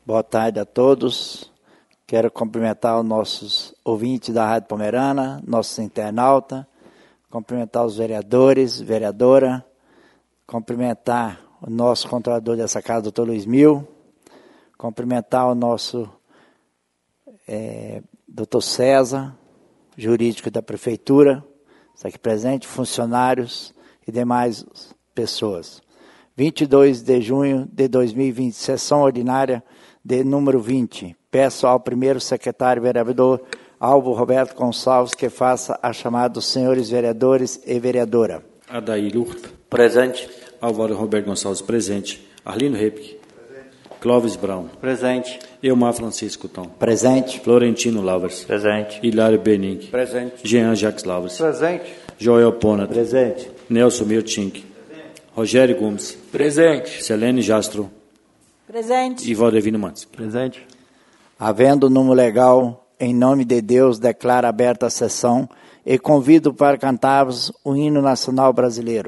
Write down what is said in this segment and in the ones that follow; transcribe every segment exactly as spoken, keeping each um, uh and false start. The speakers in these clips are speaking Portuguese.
Boa tarde a todos. Quero cumprimentar os nossos ouvintes da Rádio Pomerana, nossos internautas, cumprimentar os vereadores, vereadora, cumprimentar o nosso controlador dessa casa, doutor Luiz Mil, cumprimentar o nosso é, doutor César, jurídico da Prefeitura, está aqui presente, funcionários e demais pessoas. vinte e dois de junho de dois mil e vinte, sessão ordinária de número vinte. Peço ao primeiro secretário vereador Alvo Roberto Gonçalves que faça a chamada dos senhores vereadores e vereadora. Adair Urt. Presente. Álvaro Roberto Gonçalves, presente. Arlindo Repke. Presente. Clóvis Brown. Presente. Elmar Francisco Tom. Presente. Florentino Lavras. Presente. Hilário Benink. Presente. Jean Jacques Lavras. Presente. Joel Ponat. Presente. Nelson Mirtink. Rogério Gomes. Presente. Selene Jastro. Presente. E Valdevino Mantes. Presente. Havendo número legal, em nome de Deus, declaro aberta a sessão e convido para cantarmos o hino nacional brasileiro.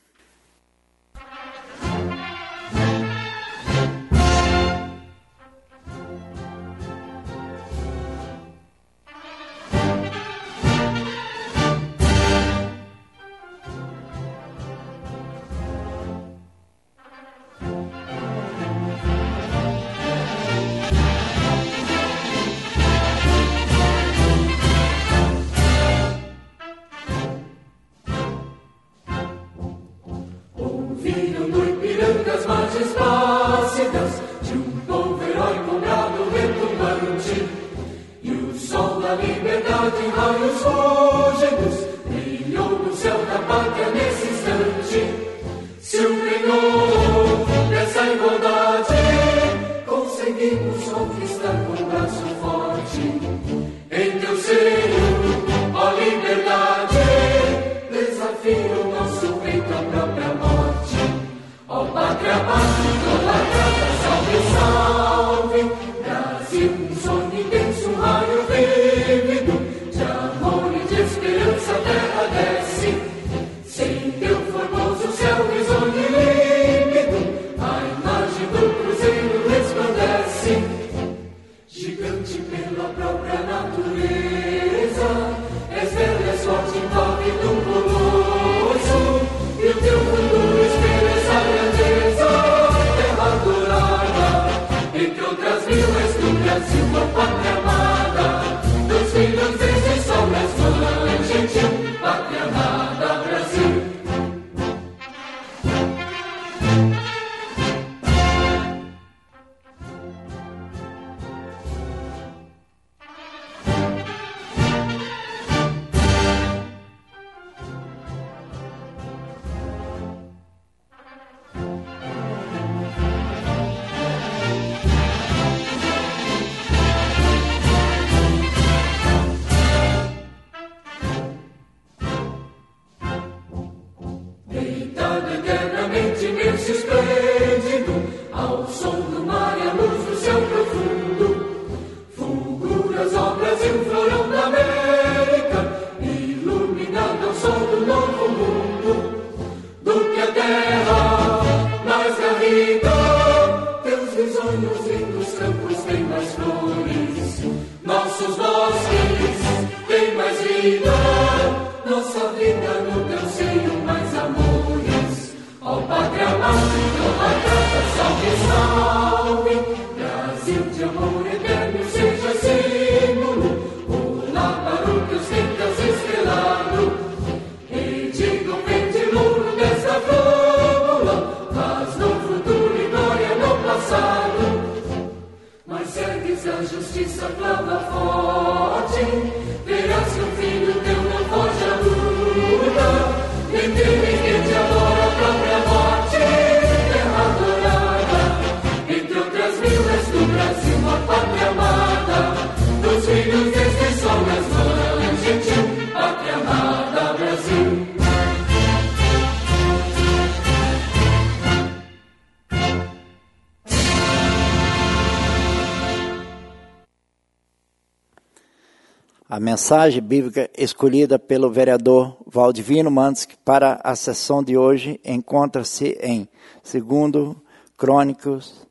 A mensagem bíblica escolhida pelo vereador Valdevino Mantes para a sessão de hoje encontra-se em segundo Crônicas,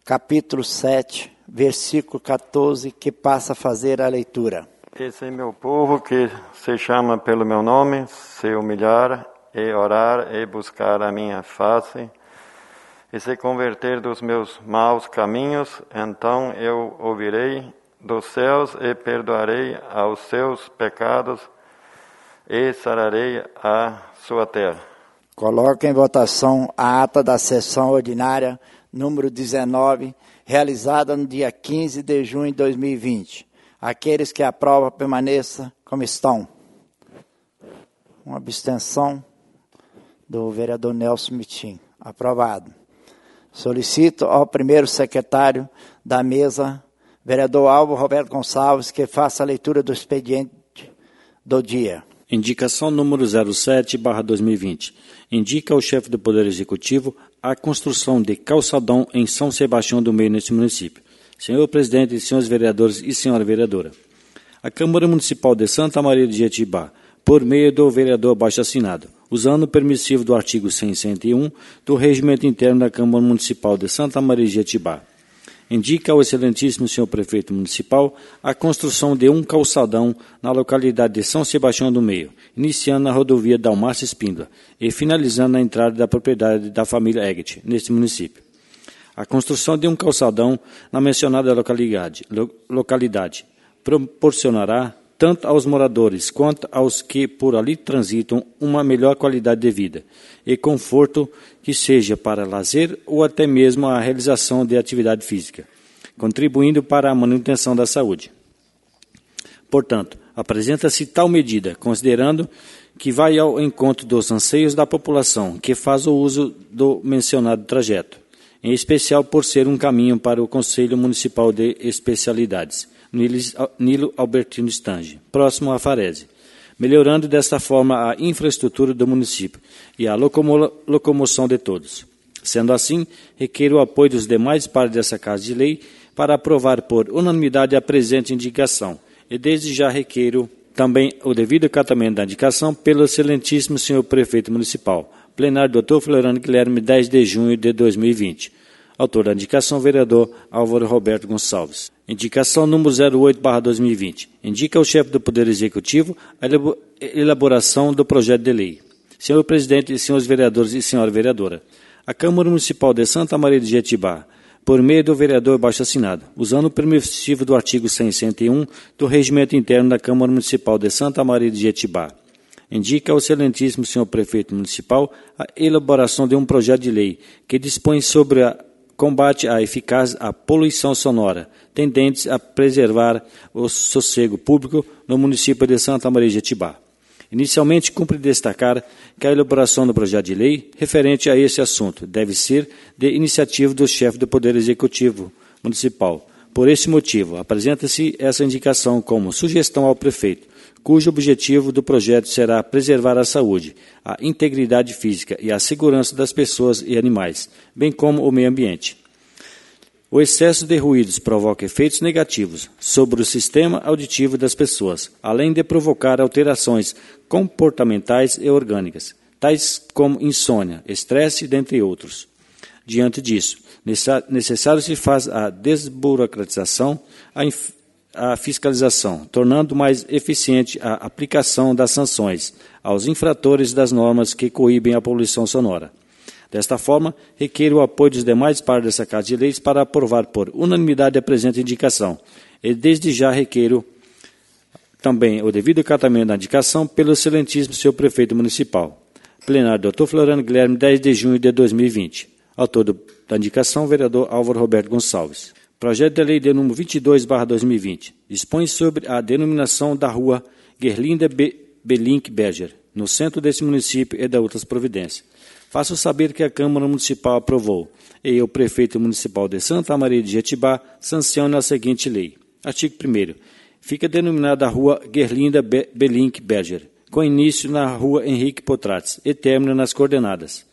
capítulo sete, versículo quatorze, que passa a fazer a leitura. Esse é meu povo que se chama pelo meu nome, se humilhar e orar e buscar a minha face, e se converter dos meus maus caminhos, então eu ouvirei dos céus e perdoarei aos seus pecados e sararei a sua terra. Coloco em votação a ata da sessão ordinária número dezenove, realizada no dia quinze de junho de dois mil e vinte. Aqueles que aprovam, permaneçam como estão. Uma abstenção do vereador Nelson Mitim. Aprovado. Solicito ao primeiro secretário da mesa, vereador Álvaro Roberto Gonçalves, que faça a leitura do expediente do dia. Indicação número zero sete barra dois mil e vinte. Indica ao chefe do Poder Executivo a construção de calçadão em São Sebastião do Meio, neste município. Senhor presidente, senhores vereadores e senhora vereadora, a Câmara Municipal de Santa Maria de Jetibá, por meio do vereador abaixo-assinado, usando o permissivo do artigo cento e um do Regimento Interno da Câmara Municipal de Santa Maria de Jetibá, indica ao excelentíssimo senhor prefeito municipal a construção de um calçadão na localidade de São Sebastião do Meio, iniciando na rodovia Dalmácio Espíndola e finalizando na entrada da propriedade da família Egget, neste município. A construção de um calçadão na mencionada localidade, lo, localidade proporcionará, tanto aos moradores quanto aos que por ali transitam, uma melhor qualidade de vida e conforto, que seja para lazer ou até mesmo a realização de atividade física, contribuindo para a manutenção da saúde. Portanto, apresenta-se tal medida, considerando que vai ao encontro dos anseios da população que faz o uso do mencionado trajeto, em especial por ser um caminho para o Conselho Municipal de Especialidades, Nilo Albertino Stange, próximo à Farese, melhorando desta forma a infraestrutura do município e a locomo locomoção de todos. Sendo assim, requer o apoio dos demais pares dessa Casa de Lei para aprovar por unanimidade a presente indicação, e desde já requeiro também o devido acatamento da indicação pelo excelentíssimo senhor prefeito municipal, plenário doutor Floriano Guilherme, dez de junho de dois mil e vinte. Autor da indicação, vereador Álvaro Roberto Gonçalves. Indicação número zero oito barra dois mil e vinte. Indica ao chefe do Poder Executivo a elaboração do projeto de lei. Senhor presidente, senhores vereadores e senhora vereadora, a Câmara Municipal de Santa Maria de Jetibá, por meio do vereador abaixo-assinado, usando o permissivo do artigo cento e um do Regimento Interno da Câmara Municipal de Santa Maria de Jetibá, indica ao excelentíssimo senhor prefeito municipal a elaboração de um projeto de lei que dispõe sobre a combate à eficaz à poluição sonora, tendentes a preservar o sossego público no município de Santa Maria de Jetibá. Inicialmente, cumpre destacar que a elaboração do projeto de lei referente a esse assunto deve ser de iniciativa do chefe do Poder Executivo Municipal. Por esse motivo, apresenta-se essa indicação como sugestão ao prefeito, cujo objetivo do projeto será preservar a saúde, a integridade física e a segurança das pessoas e animais, bem como o meio ambiente. O excesso de ruídos provoca efeitos negativos sobre o sistema auditivo das pessoas, além de provocar alterações comportamentais e orgânicas, tais como insônia, estresse, dentre outros. Diante disso, necessário se faz a desburocratização, a a fiscalização, tornando mais eficiente a aplicação das sanções aos infratores das normas que coíbem a poluição sonora. Desta forma, requer o apoio dos demais pares dessa Casa de Leis para aprovar por unanimidade a presente indicação, e desde já requeiro também o devido acatamento da indicação pelo excelentíssimo senhor prefeito municipal. Plenário doutor Floriano Guilherme, dez de junho de dois mil e vinte. Autor do, da indicação, vereador Álvaro Roberto Gonçalves. Projeto de lei de número vinte e dois barra dois mil e vinte. Dispõe sobre a denominação da rua Gerlinda Belink Berger, no centro desse município, e da outras providências. Faço saber que a Câmara Municipal aprovou e o prefeito municipal de Santa Maria de Jetibá sanciona a seguinte lei. Artigo primeiro. Fica denominada a rua Gerlinda Belink Berger, com início na rua Henrique Potrates e término nas coordenadas,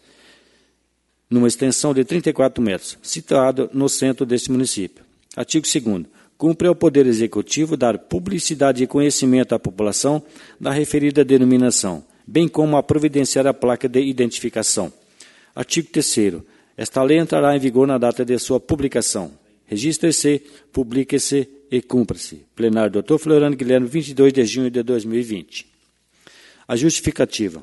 numa extensão de trinta e quatro metros, situado no centro deste município. Artigo segundo. Cumpre ao Poder Executivo dar publicidade e conhecimento à população da referida denominação, bem como a providenciar a placa de identificação. Artigo terceiro. Esta lei entrará em vigor na data de sua publicação. Registre-se, publique-se e cumpra-se. Plenário doutor Floriano Guilherme, vinte e dois de junho de dois mil e vinte. A justificativa.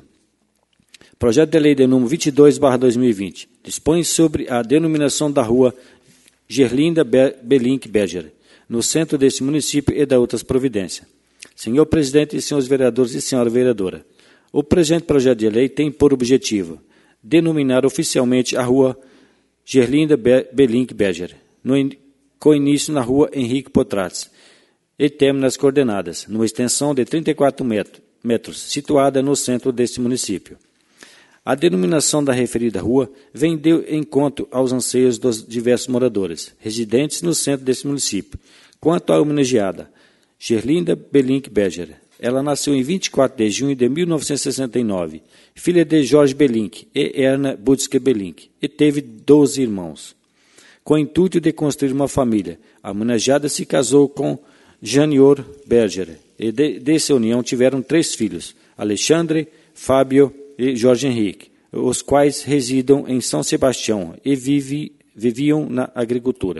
Projeto de lei de número vinte e dois barra dois mil e vinte dispõe sobre a denominação da rua Gerlinda Belink Berger, no centro deste município e da outras providências. Senhor presidente e senhores vereadores e senhora vereadora, o presente projeto de lei tem por objetivo denominar oficialmente a rua Gerlinda Belink Berger, no, com início na rua Henrique Potratz e término nas coordenadas, numa extensão de trinta e quatro metros, situada no centro deste município. A denominação da referida rua vem de encontro aos anseios dos diversos moradores, residentes no centro deste município. Quanto à homenageada, Gerlinda Belink Berger, ela nasceu em vinte e quatro de junho de mil novecentos e sessenta e nove, filha de Jorge Belink e Erna Budske Belink, e teve doze irmãos. Com o intuito de construir uma família, a homenageada se casou com Janior Berger, e de, dessa união tiveram três filhos, Alexandre, Fábio e Jorge Henrique, os quais residam em São Sebastião e vive, viviam na agricultura.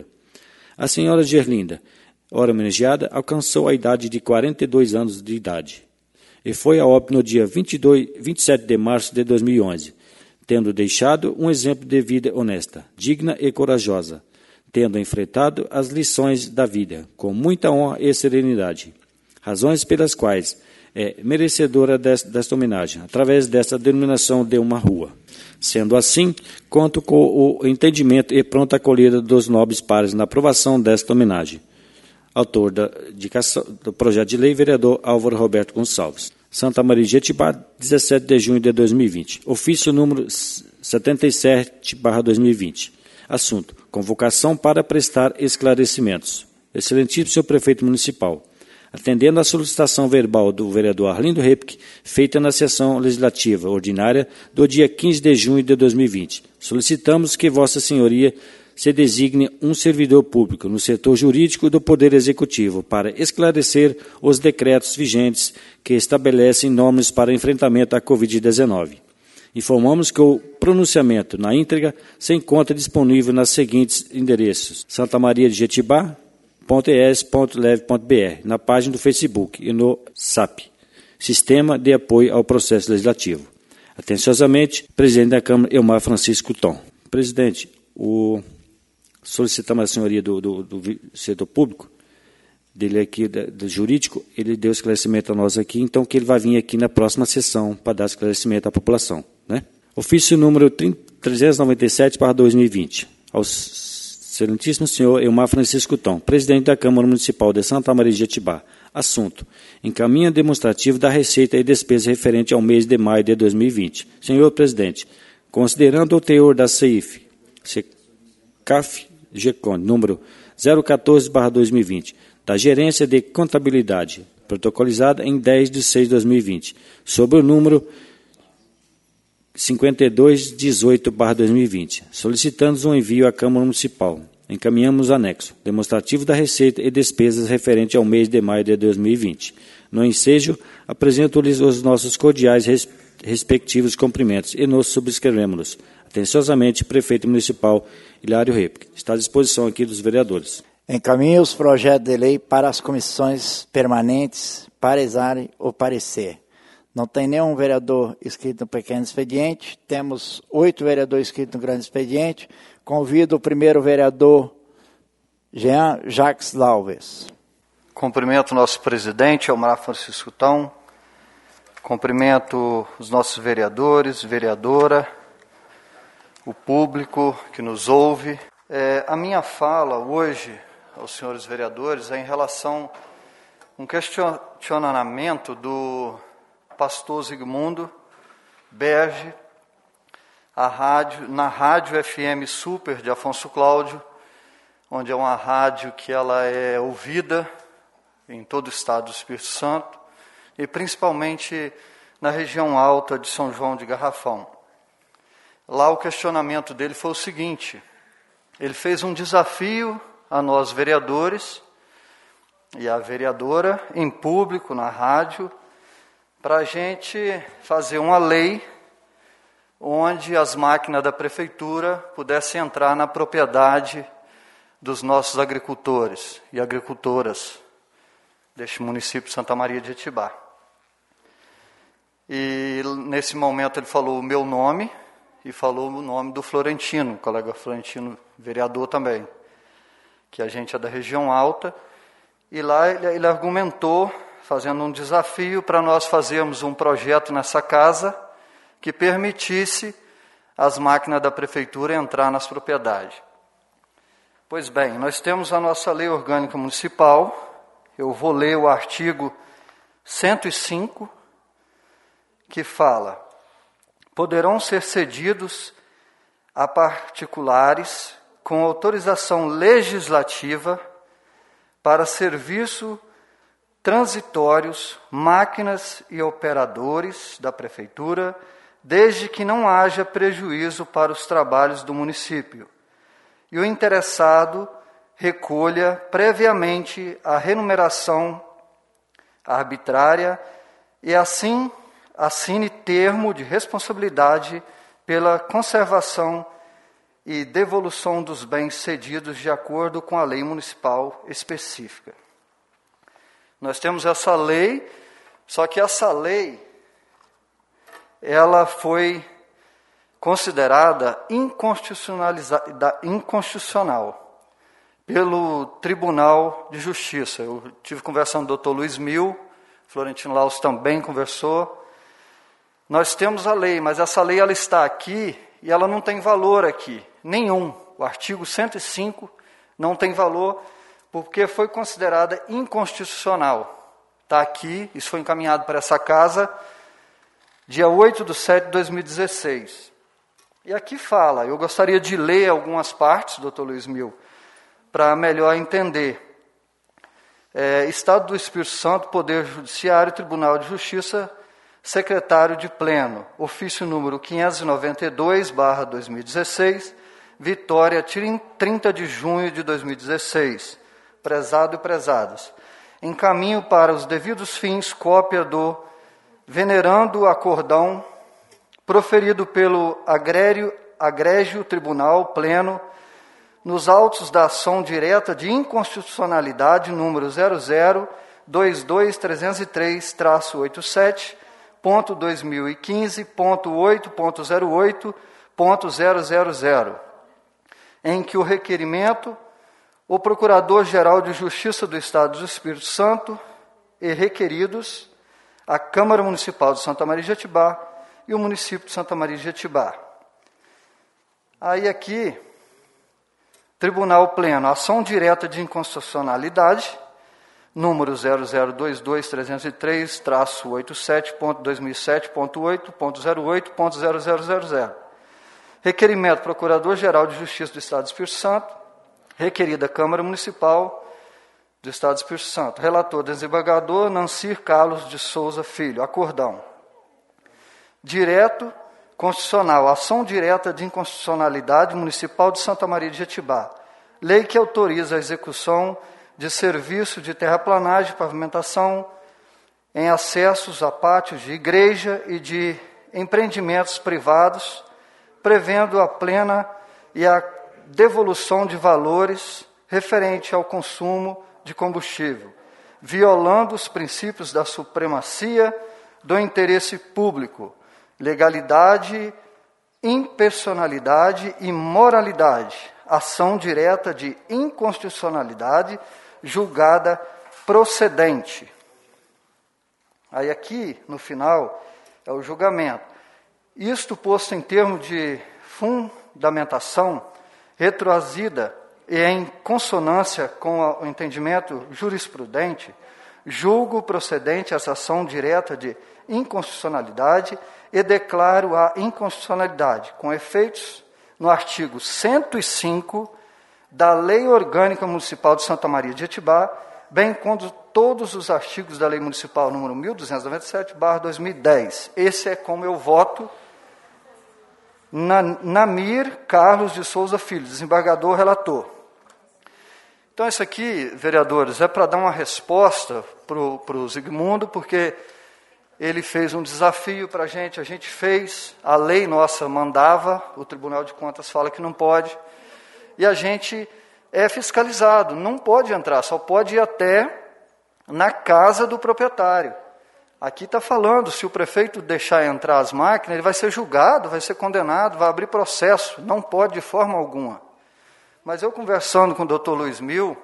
A senhora Gerlinda, ora homenageada, alcançou a idade de quarenta e dois anos de idade e foi a óbito no dia vinte e dois, vinte e sete de março de dois mil e onze, tendo deixado um exemplo de vida honesta, digna e corajosa, tendo enfrentado as lições da vida com muita honra e serenidade, razões pelas quais é merecedora desta, desta homenagem, através desta denominação de uma rua. Sendo assim, conto com o entendimento e pronta acolhida dos nobres pares na aprovação desta homenagem. Autor da indicação, do projeto de lei, vereador Álvaro Roberto Gonçalves. Santa Maria de Jetibá, dezessete de junho de dois mil e vinte. Ofício número setenta e sete barra dois mil e vinte. Assunto: convocação para prestar esclarecimentos. Excelentíssimo senhor prefeito municipal, atendendo à solicitação verbal do vereador Arlindo Repke, feita na sessão legislativa ordinária do dia quinze de junho de dois mil e vinte, solicitamos que Vossa Senhoria se designe um servidor público no setor jurídico do Poder Executivo para esclarecer os decretos vigentes que estabelecem normas para enfrentamento à covid dezenove. Informamos que o pronunciamento na íntegra se encontra disponível nos seguintes endereços: Santa Maria de Jetibá, ponto e s ponto leve ponto b r, na página do Facebook e no S A P, Sistema de Apoio ao Processo Legislativo. Atenciosamente, presidente da Câmara, Elmar Francisco Tom. Presidente, o... solicitamos a senhoria do, do, do setor público, dele aqui, do, do jurídico, ele deu esclarecimento a nós aqui, então que ele vai vir aqui na próxima sessão para dar esclarecimento à população. Né? Ofício número trezentos e noventa e sete barra dois mil e vinte, ao excelentíssimo senhor Elmar Francisco Tom, presidente da Câmara Municipal de Santa Maria de Jetibá. Assunto: encaminha demonstrativo da receita e despesa referente ao mês de maio de dois mil e vinte. Senhor presidente, considerando o teor da C I F, C A F, G C O N, número zero quatorze barra dois mil e vinte, da Gerência de Contabilidade, protocolizada em dez de seis de dois mil e vinte, sobre o número cinquenta e dois dezoito barra dois mil e vinte, solicitando um envio à Câmara Municipal. Encaminhamos anexo, demonstrativo da receita e despesas referente ao mês de maio de dois mil e vinte. No ensejo, apresento-lhes os nossos cordiais res, respectivos cumprimentos e nos subscrevemos. Atenciosamente, prefeito municipal Hilário Repke. Está à disposição aqui dos vereadores. Encaminhe os projetos de lei para as comissões permanentes para exame ou parecer. Não tem nenhum vereador inscrito no pequeno expediente, temos oito vereadores inscritos no grande expediente. Convido o primeiro vereador, Jean Jacques Lauves. Cumprimento o nosso presidente, Elmar Francisco Tom. Cumprimento os nossos vereadores, vereadora, o público que nos ouve. É, a minha fala hoje aos senhores vereadores é em relação a um questionamento do pastor Zigmundo Berge, a rádio, na rádio F M Super de Afonso Cláudio, onde é uma rádio que ela é ouvida em todo o estado do Espírito Santo e principalmente na região alta de São João de Garrafão. Lá o questionamento dele foi o seguinte: ele fez um desafio a nós vereadores e a vereadora em público na rádio para a gente fazer uma lei onde as máquinas da prefeitura pudessem entrar na propriedade dos nossos agricultores e agricultoras deste município de Santa Maria de Jetibá. E nesse momento ele falou o meu nome e falou o nome do Florentino, o colega Florentino, vereador também, que a gente é da região alta, e lá ele, ele argumentou, fazendo um desafio para nós fazermos um projeto nessa casa que permitisse as máquinas da prefeitura entrar nas propriedades. Pois bem, nós temos a nossa lei orgânica municipal, eu vou ler o artigo cento e cinco, que fala: poderão ser cedidos a particulares com autorização legislativa para serviço transitórios, máquinas e operadores da prefeitura, desde que não haja prejuízo para os trabalhos do município, e o interessado recolha previamente a remuneração arbitrária e assim assine termo de responsabilidade pela conservação e devolução dos bens cedidos de acordo com a lei municipal específica. Nós temos essa lei, só que essa lei, ela foi considerada inconstitucional pelo Tribunal de Justiça. Eu tive conversando com o doutor Luiz Mil, Florentino Laus também conversou. Nós temos a lei, mas essa lei ela está aqui e ela não tem valor aqui, nenhum. O artigo cento e cinco não tem valor porque foi considerada inconstitucional. Está aqui, isso foi encaminhado para essa casa, dia oito de setembro de dois mil e dezesseis. E aqui fala, eu gostaria de ler algumas partes, doutor Luiz Mil, para melhor entender. É, Estado do Espírito Santo, Poder Judiciário, Tribunal de Justiça, Secretário de Pleno, ofício número quinhentos e noventa e dois, barra dois mil e dezesseis, Vitória, trinta de junho de dois mil e dezesseis. Prezado e prezadas, encaminho para os devidos fins cópia do venerando acordão proferido pelo agrégio, agrégio Tribunal Pleno nos autos da ação direta de inconstitucionalidade número zero zero dois dois trezentos e três traço oitenta e sete ponto dois mil e quinze ponto oito ponto zero oito ponto zero zero zero, em que o requerimento, o Procurador-Geral de Justiça do Estado do Espírito Santo e requeridos, a Câmara Municipal de Santa Maria de Jetibá e o município de Santa Maria de Jetibá. Aí aqui, Tribunal Pleno, ação direta de inconstitucionalidade, número zero zero dois dois trezentos e três traço oitenta e sete ponto dois mil e sete ponto oito ponto zero oito ponto zero zero zero zero. Requerimento Procurador-Geral de Justiça do Estado do Espírito Santo, requerida Câmara Municipal do Estado do Espírito Santo. Relator, desembargador Nancir Carlos de Souza Filho. Acordão. Direto constitucional, ação direta de inconstitucionalidade municipal de Santa Maria de Jetibá. Lei que autoriza a execução de serviço de terraplanagem e pavimentação em acessos a pátios de igreja e de empreendimentos privados, prevendo a plena e a devolução de valores referente ao consumo de combustível, violando os princípios da supremacia do interesse público, legalidade, impersonalidade e moralidade, ação direta de inconstitucionalidade julgada procedente. Aí aqui, no final, é o julgamento. Isto posto em termos de fundamentação, retroazida e em consonância com o entendimento jurisprudente, julgo procedente essa ação direta de inconstitucionalidade e declaro a inconstitucionalidade, com efeitos no artigo cento e cinco da Lei Orgânica Municipal de Santa Maria de Jetibá, bem como todos os artigos da Lei Municipal número mil duzentos e noventa e sete, barra dois mil e dez. Esse é como eu voto. Namir Carlos de Souza Filho, desembargador, relator. Então, isso aqui, vereadores, é para dar uma resposta para o Zigmundo, porque ele fez um desafio para a gente, a gente fez, a lei nossa mandava, o Tribunal de Contas fala que não pode, e a gente é fiscalizado, não pode entrar, só pode ir até na casa do proprietário. Aqui está falando, se o prefeito deixar entrar as máquinas, ele vai ser julgado, vai ser condenado, vai abrir processo, não pode de forma alguma. Mas eu conversando com o doutor Luiz Mil,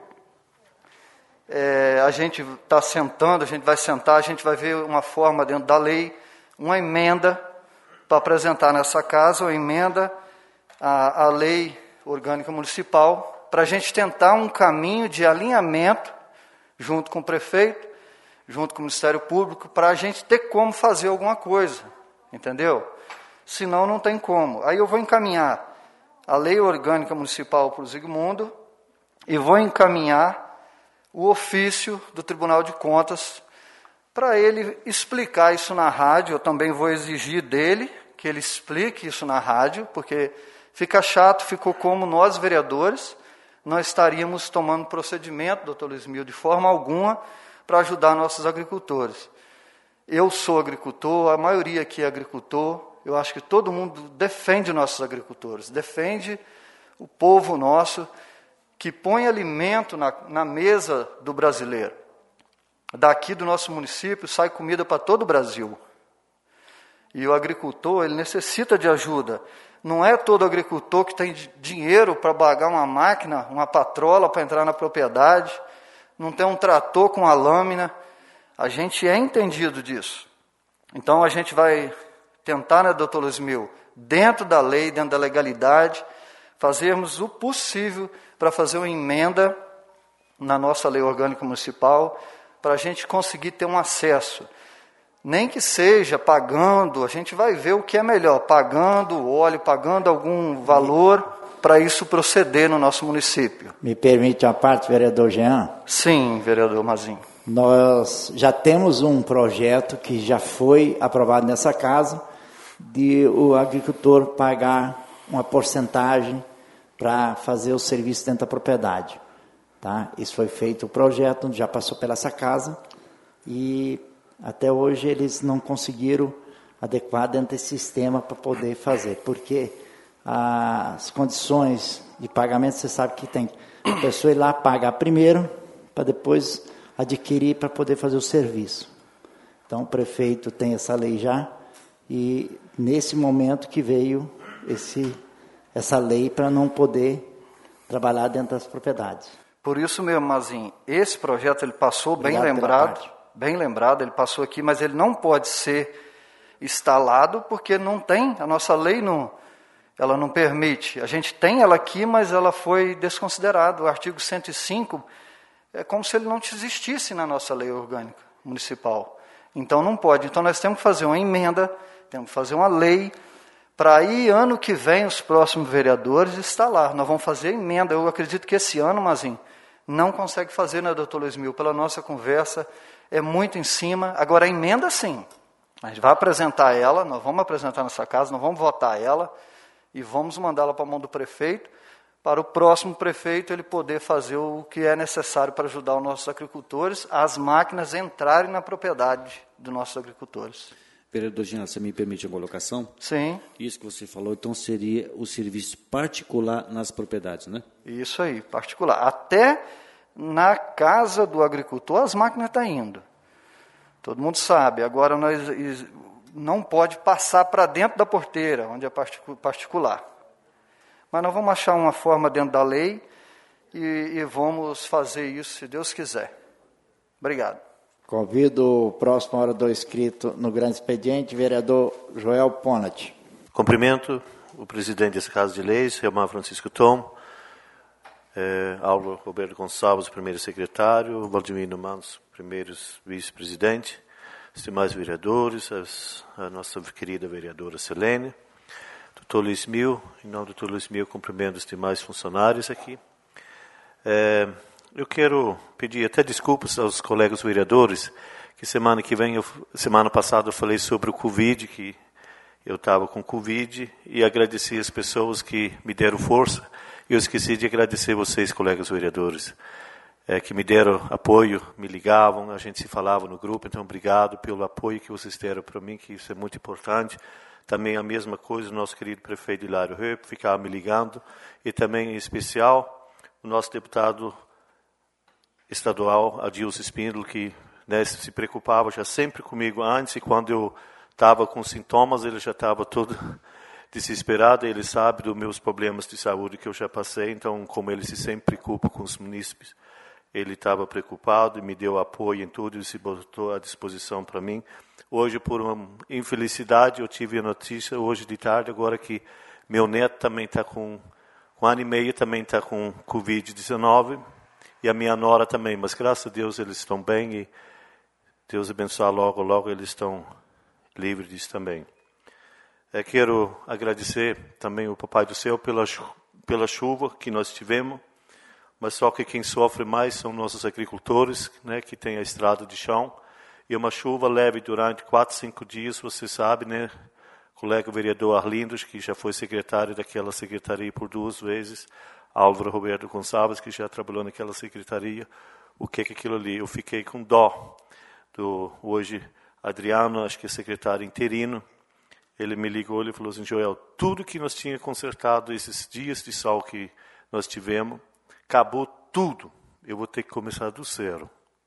é, a gente está sentando, a gente vai sentar, a gente vai ver uma forma dentro da lei, uma emenda para apresentar nessa casa, uma emenda à, à lei orgânica municipal, para a gente tentar um caminho de alinhamento junto com o prefeito, junto com o Ministério Público, para a gente ter como fazer alguma coisa, entendeu? Senão não tem como. Aí eu vou encaminhar a lei orgânica municipal para o Zigmundo e vou encaminhar o ofício do Tribunal de Contas para ele explicar isso na rádio. Eu também vou exigir dele que ele explique isso na rádio, porque fica chato, ficou como nós, vereadores, nós estaríamos tomando procedimento, doutor Luiz Mil, de forma alguma, para ajudar nossos agricultores. Eu sou agricultor, a maioria aqui é agricultor, eu acho que todo mundo defende nossos agricultores, defende o povo nosso, que põe alimento na, na mesa do brasileiro. Daqui do nosso município sai comida para todo o Brasil. E o agricultor, ele necessita de ajuda. Não é todo agricultor que tem dinheiro para pagar uma máquina, uma patrola para entrar na propriedade, não tem um trator com a lâmina. A gente é entendido disso. Então a gente vai tentar, né, doutor Luiz Mil, dentro da lei, dentro da legalidade, fazermos o possível para fazer uma emenda na nossa lei orgânica municipal, para a gente conseguir ter um acesso. Nem que seja pagando, a gente vai ver o que é melhor, pagando óleo, pagando algum valor para isso proceder no nosso município. Me permite uma parte, vereador Jean? Sim, vereador Mazinho. Nós já temos um projeto que já foi aprovado nessa casa, de o agricultor pagar uma porcentagem para fazer o serviço dentro da propriedade. Tá? Isso foi feito o projeto, já passou pela essa casa, e até hoje eles não conseguiram adequar dentro desse sistema para poder fazer, porque as condições de pagamento, você sabe que tem a pessoa ir lá pagar primeiro, para depois adquirir para poder fazer o serviço. Então o prefeito tem essa lei já, e nesse momento que veio esse, essa lei para não poder trabalhar dentro das propriedades. Por isso mesmo, Mazinho, esse projeto ele passou Obrigado bem lembrado, bem lembrado, ele passou aqui, mas ele não pode ser instalado porque não tem, a nossa lei não, ela não permite. A gente tem ela aqui, mas ela foi desconsiderada. O artigo cento e cinco é como se ele não existisse na nossa lei orgânica municipal. Então não pode. Então nós temos que fazer uma emenda, temos que fazer uma lei, para aí, ano que vem, os próximos vereadores instalar. Nós vamos fazer emenda. Eu acredito que esse ano, Mazinho, não consegue fazer, né, doutor Luiz Mil? Pela nossa conversa, é muito em cima. Agora, a emenda, sim. A gente vai apresentar ela, nós vamos apresentar nessa casa, nós vamos votar ela e vamos mandá-la para a mão do prefeito, para o próximo prefeito ele poder fazer o que é necessário para ajudar os nossos agricultores, as máquinas entrarem na propriedade dos nossos agricultores. Vereador Jean, você me permite a colocação? Sim. Isso que você falou, então seria o serviço particular nas propriedades, né? Isso aí, particular. Até na casa do agricultor as máquinas estão indo. Todo mundo sabe. Agora nós não pode passar para dentro da porteira, onde é particular. Mas nós vamos achar uma forma dentro da lei e, e vamos fazer isso, se Deus quiser. Obrigado. Convido o próximo orador inscrito no grande expediente, vereador Joel Ponat. Cumprimento o presidente dessa Casa de Leis, Relmar Francisco Tom, eh, Álvaro Roberto Gonçalves, primeiro secretário, Valdemiro Manos, primeiro vice-presidente, os demais vereadores, as, a nossa querida vereadora Selene, doutor Luiz Mil, em nome do doutor Luiz Mil, cumprimento os demais funcionários aqui. Eh, Eu quero pedir até desculpas aos colegas vereadores, que semana que vem, eu, semana passada eu falei sobre o Covid, que eu estava com Covid, e agradeci as pessoas que me deram força, e eu esqueci de agradecer vocês, colegas vereadores. é, que me deram apoio, me ligavam, a gente se falava no grupo, então obrigado pelo apoio que vocês deram para mim, que isso é muito importante. Também a mesma coisa, o nosso querido prefeito Hilário Reup ficava me ligando, e também em especial o nosso deputado estadual, Adilson Espíndola, que né, se preocupava já sempre comigo antes, e quando eu estava com sintomas, ele já estava todo desesperado, ele sabe dos meus problemas de saúde que eu já passei, então como ele se sempre preocupa com os munícipes, ele estava preocupado e me deu apoio em tudo e se botou à disposição para mim. Hoje, por uma infelicidade, eu tive a notícia hoje de tarde, agora que meu neto também está com, com um ano e meio, também está com covid dezenove, e a minha nora também, mas graças a Deus eles estão bem e Deus abençoe logo, logo eles estão livres disso também. Eu quero agradecer também o Papai do Céu pela, pela chuva que nós tivemos, mas só que quem sofre mais são nossos agricultores, né, que têm a estrada de chão. E uma chuva leve durante quatro, cinco dias, você sabe, né, colega vereador Arlindo, que já foi secretário daquela secretaria por duas vezes, Álvaro Roberto Gonçalves, que já trabalhou naquela secretaria, o que é aquilo ali? Eu fiquei com dó do hoje Adriano, acho que é secretário interino, ele me ligou e falou assim, Joel, tudo que nós tínhamos consertado esses dias de sol que nós tivemos, acabou tudo, eu vou ter que começar do zero.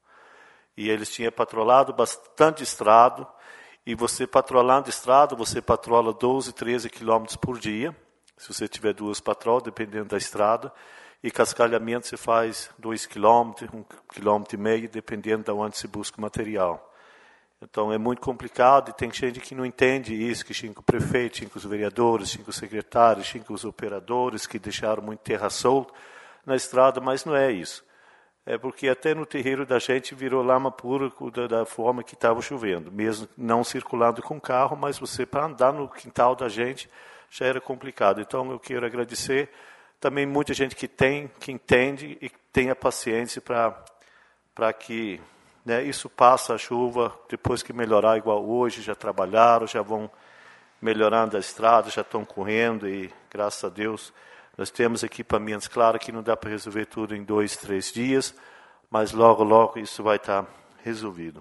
E eles tinham patrolado bastante estrado, e você patrolando estrada, você patrola doze, treze quilômetros por dia, se você tiver duas patrolas, dependendo da estrada, e cascalhamento você faz dois quilômetros, um quilômetro e meio, dependendo de onde se busca o material. Então é muito complicado, e tem gente que não entende isso, que tinha o prefeito, tinha os vereadores, tinha os secretários, tinha os operadores, que deixaram muito terra solta na estrada, mas não é isso. É porque até no terreiro da gente virou lama pura da, da forma que estava chovendo, mesmo não circulando com carro, mas você para andar no quintal da gente já era complicado. Então eu quero agradecer também muita gente que tem, que entende e tenha paciência para para que né, isso passe a chuva, depois que melhorar igual hoje, já trabalharam, já vão melhorando a estrada, já estão correndo e graças a Deus nós temos equipamentos, claro que não dá para resolver tudo em dois, três dias, mas logo, logo isso vai estar resolvido.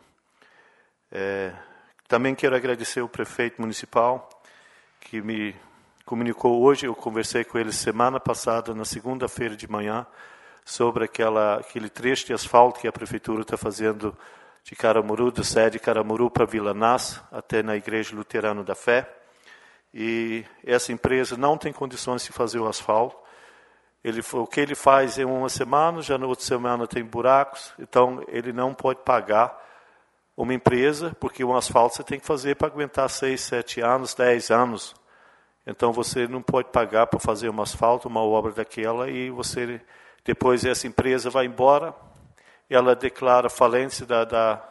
É, também quero agradecer o prefeito municipal, que me comunicou hoje, eu conversei com ele semana passada, na segunda-feira de manhã, sobre aquela, aquele trecho de asfalto que a prefeitura está fazendo de Caramuru, da sede de Caramuru para Vila Nás, até na Igreja Luterana da Fé. E essa empresa não tem condições de fazer o asfalto. Ele, o que ele faz em uma semana, já na outra semana tem buracos, então ele não pode pagar uma empresa, porque um asfalto você tem que fazer para aguentar seis, sete anos, dez anos. Então você não pode pagar para fazer um asfalto, uma obra daquela, e você depois essa empresa vai embora, ela declara falência da, da,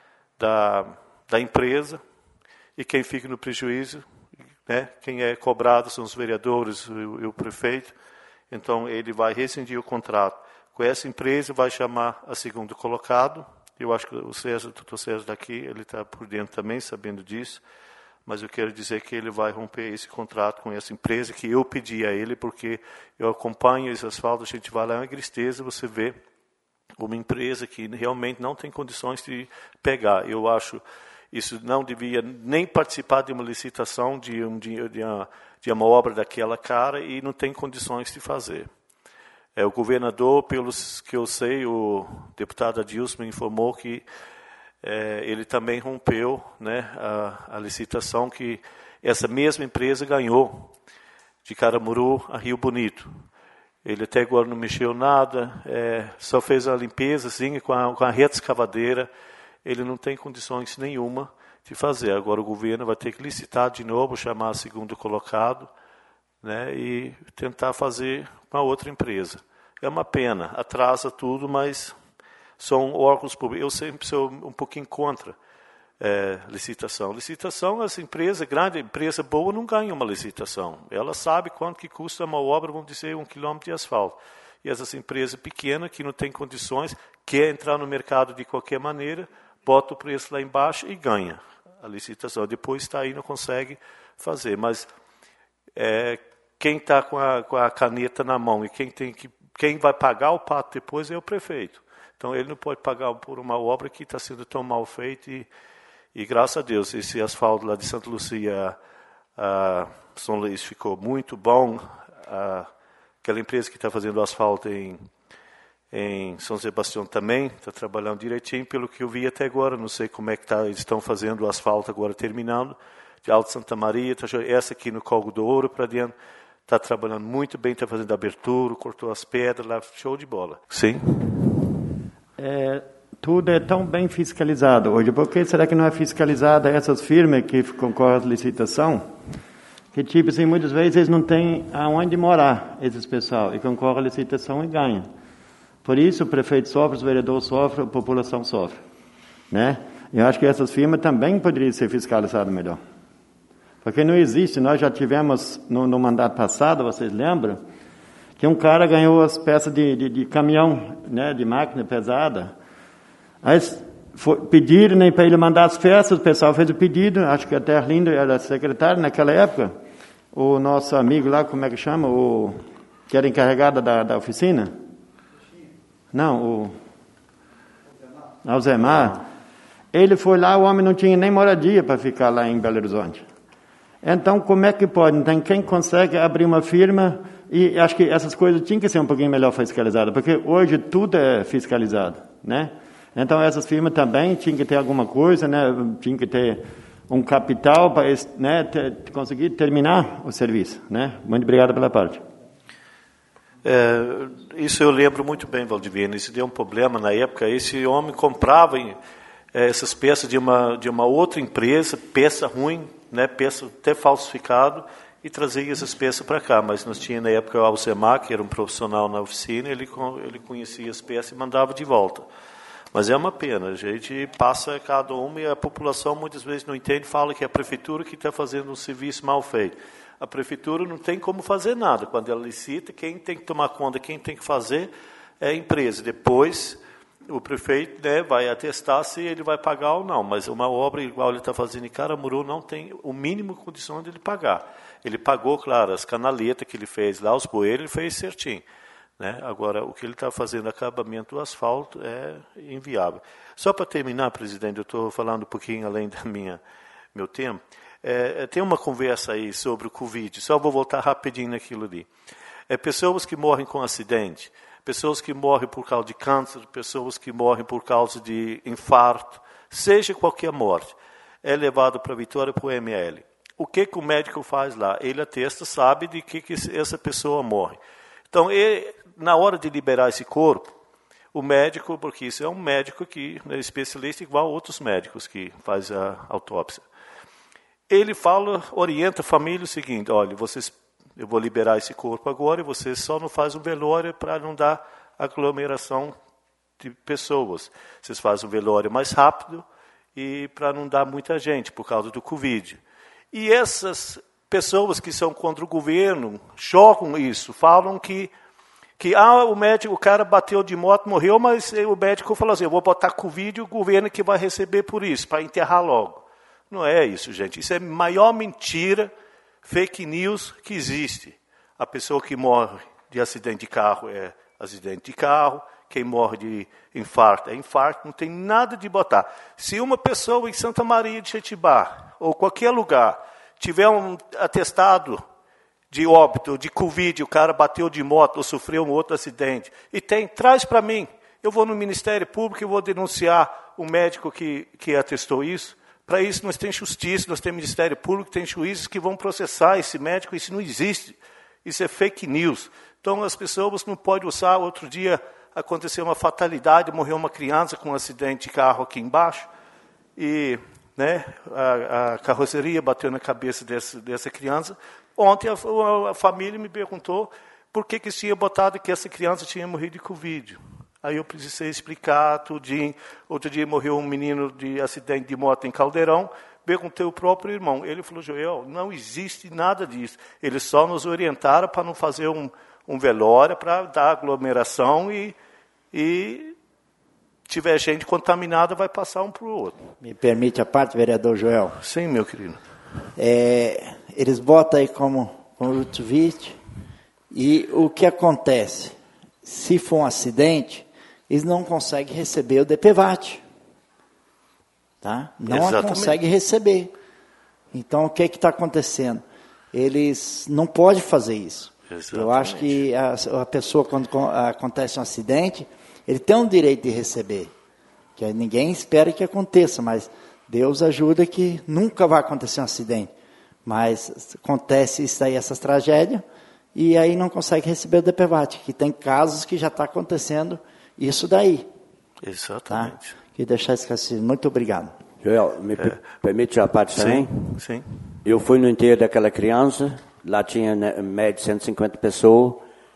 da, da empresa, e quem fica no prejuízo, né, quem é cobrado são os vereadores e o, o prefeito. Então ele vai rescindir o contrato com essa empresa, vai chamar a segundo colocado. Eu acho que o César, o doutor César daqui, ele está por dentro também, sabendo disso. Mas eu quero dizer que ele vai romper esse contrato com essa empresa, que eu pedi a ele, porque eu acompanho esse asfalto, a gente vai lá, é uma tristeza, você vê uma empresa que realmente não tem condições de pegar. Eu acho isso não devia nem participar de uma licitação de, um, de, de, uma, de uma obra daquela cara e não tem condições de fazer. É, o governador, pelos que eu sei, o deputado Adilson me informou que é, ele também rompeu, né, a, a licitação que essa mesma empresa ganhou de Caramuru a Rio Bonito. Ele até agora não mexeu nada, é, só fez a limpeza assim, com a, com a reta escavadeira. Ele não tem condições nenhuma de fazer. Agora o governo vai ter que licitar de novo, chamar o segundo colocado, né, e tentar fazer uma outra empresa. É uma pena, atrasa tudo, mas são órgãos públicos. Eu sempre sou um pouquinho contra é, licitação. Licitação, essa empresa, grande empresa boa, não ganha uma licitação. Ela sabe quanto que custa uma obra, vamos dizer, um quilômetro de asfalto. E essas empresas pequenas, que não têm condições, quer entrar no mercado de qualquer maneira, bota o preço lá embaixo e ganha a licitação. Depois está aí, não consegue fazer. Mas é, quem está com a, com a caneta na mão e quem, tem que, quem vai pagar o pato depois é o prefeito. Então ele não pode pagar por uma obra que está sendo tão mal feita e, e graças a Deus, esse asfalto lá de Santa Luzia, a São Luís ficou muito bom. A, aquela empresa que está fazendo o asfalto em, em São Sebastião também está trabalhando direitinho, pelo que eu vi até agora. Não sei como é que tá, eles estão fazendo o asfalto agora terminando. De Alto Santa Maria, tá, essa aqui no Córrego do Ouro para dentro, está trabalhando muito bem, está fazendo abertura, cortou as pedras lá, show de bola. Sim. É, tudo é tão bem fiscalizado hoje. Por que será que não é fiscalizada essas firmas que concorrem à licitação? Que, tipo assim, muitas vezes eles não têm aonde morar, esses pessoal, e concorrem à licitação e ganham. Por isso o prefeito sofre, os vereadores sofrem, a população sofre. Né? Eu acho que essas firmas também poderiam ser fiscalizadas melhor. Porque não existe, nós já tivemos no, no mandato passado, vocês lembram, que um cara ganhou as peças de, de, de caminhão, né, de máquina pesada. Aí foi, pediram, né, para ele mandar as peças, o pessoal fez o pedido, acho que até Arlindo era secretário naquela época, o nosso amigo lá, como é que chama, o que era encarregado da, da oficina? Não, o Alzemar. Ele foi lá, o homem não tinha nem moradia para ficar lá em Belo Horizonte. Então, como é que pode? Então, quem consegue abrir uma firma, e acho que essas coisas tinham que ser um pouquinho melhor fiscalizadas, porque hoje tudo é fiscalizado, né? Então, essas firmas também tinham que ter alguma coisa, né? Tinham que ter um capital para, né, ter, conseguir terminar o serviço, né? Muito obrigado pela parte. É, isso eu lembro muito bem, Valdivino. Isso deu um problema na época. Esse homem comprava é, essas peças de uma, de uma outra empresa, peça ruim, né, peça até falsificado, e trazia essas peças para cá. Mas nós tínhamos na época o Alcemar, que era um profissional na oficina, ele, ele conhecia as peças e mandava de volta. Mas é uma pena, a gente passa cada uma e a população muitas vezes não entende, fala que é a prefeitura que está fazendo um serviço mal feito. A prefeitura não tem como fazer nada. Quando ela licita, quem tem que tomar conta, quem tem que fazer é a empresa. Depois o prefeito, né, vai atestar se ele vai pagar ou não, mas uma obra igual ele está fazendo em Caramuru não tem o mínimo condição de ele pagar. Ele pagou, claro, as canaletas que ele fez lá, os bueiros, ele fez certinho. Né? Agora, o que ele está fazendo, acabamento do asfalto, é inviável. Só para terminar, presidente, eu estou falando um pouquinho além da minha meu tempo. É, tem uma conversa aí sobre o Covid, só vou voltar rapidinho naquilo ali. É, pessoas que morrem com acidente, pessoas que morrem por causa de câncer, pessoas que morrem por causa de infarto, seja qualquer morte, é levado para a Vitória para o M L. O que, que o médico faz lá? Ele atesta, sabe de que, que essa pessoa morre. Então, ele, na hora de liberar esse corpo, o médico, porque isso é um médico que é especialista igual a outros médicos que faz a autópsia, ele fala, orienta a família o seguinte: olha, vocês, eu vou liberar esse corpo agora e vocês só não fazem um velório para não dar aglomeração de pessoas. Vocês fazem um velório mais rápido e para não dar muita gente por causa do Covid. E essas pessoas que são contra o governo chocam isso, falam que que ah, o médico, o cara bateu de moto, morreu, mas o médico falou assim: eu vou botar Covid e o governo que vai receber por isso, para enterrar logo. Não é isso, gente. Isso é a maior mentira, fake news que existe. A pessoa que morre de acidente de carro é acidente de carro, quem morre de infarto é infarto, não tem nada de botar. Se uma pessoa em Santa Maria de Jetibá, ou qualquer lugar, tiver um atestado de óbito, de Covid, o cara bateu de moto ou sofreu um outro acidente, e tem, traz para mim. Eu vou no Ministério Público e vou denunciar o médico que, que atestou isso. Para isso nós temos justiça, nós temos Ministério Público, tem juízes que vão processar esse médico, isso não existe. Isso é fake news. Então as pessoas não podem usar. Outro dia aconteceu uma fatalidade, morreu uma criança com um acidente de carro aqui embaixo, e né, a, a carroceria bateu na cabeça dessa, dessa criança. Ontem a, a família me perguntou por que, que tinha botado que essa criança tinha morrido de Covid. Aí eu precisei explicar tudinho. Outro dia morreu um menino de acidente de moto em Caldeirão. Perguntei ao próprio irmão. Ele falou: Joel, não existe nada disso. Eles só nos orientaram para não fazer um, um velório, para dar aglomeração e, e tiver gente contaminada, vai passar um para o outro. Me permite a parte, vereador Joel? Sim, meu querido. É, eles botam aí como conjuntivite, e o que acontece? Se for um acidente, eles não conseguem receber o D P V A T. Tá? Não Exatamente. conseguem receber. Então, o que está acontecendo? Eles não podem fazer isso. Exatamente. Eu acho que a, a pessoa, quando acontece um acidente, ele tem um direito de receber. Que ninguém espera que aconteça, mas Deus ajuda que nunca vai acontecer um acidente. Mas acontece isso aí, essas tragédias, e aí não consegue receber o D P V A T. Que tem casos que já está acontecendo isso daí. Exatamente. Tá? Queria deixar esquecido. Muito obrigado. Joel, me é. permite a parte também? Sim, sim. Eu fui no enterro daquela criança, lá tinha né, média de cento e cinquenta pessoas,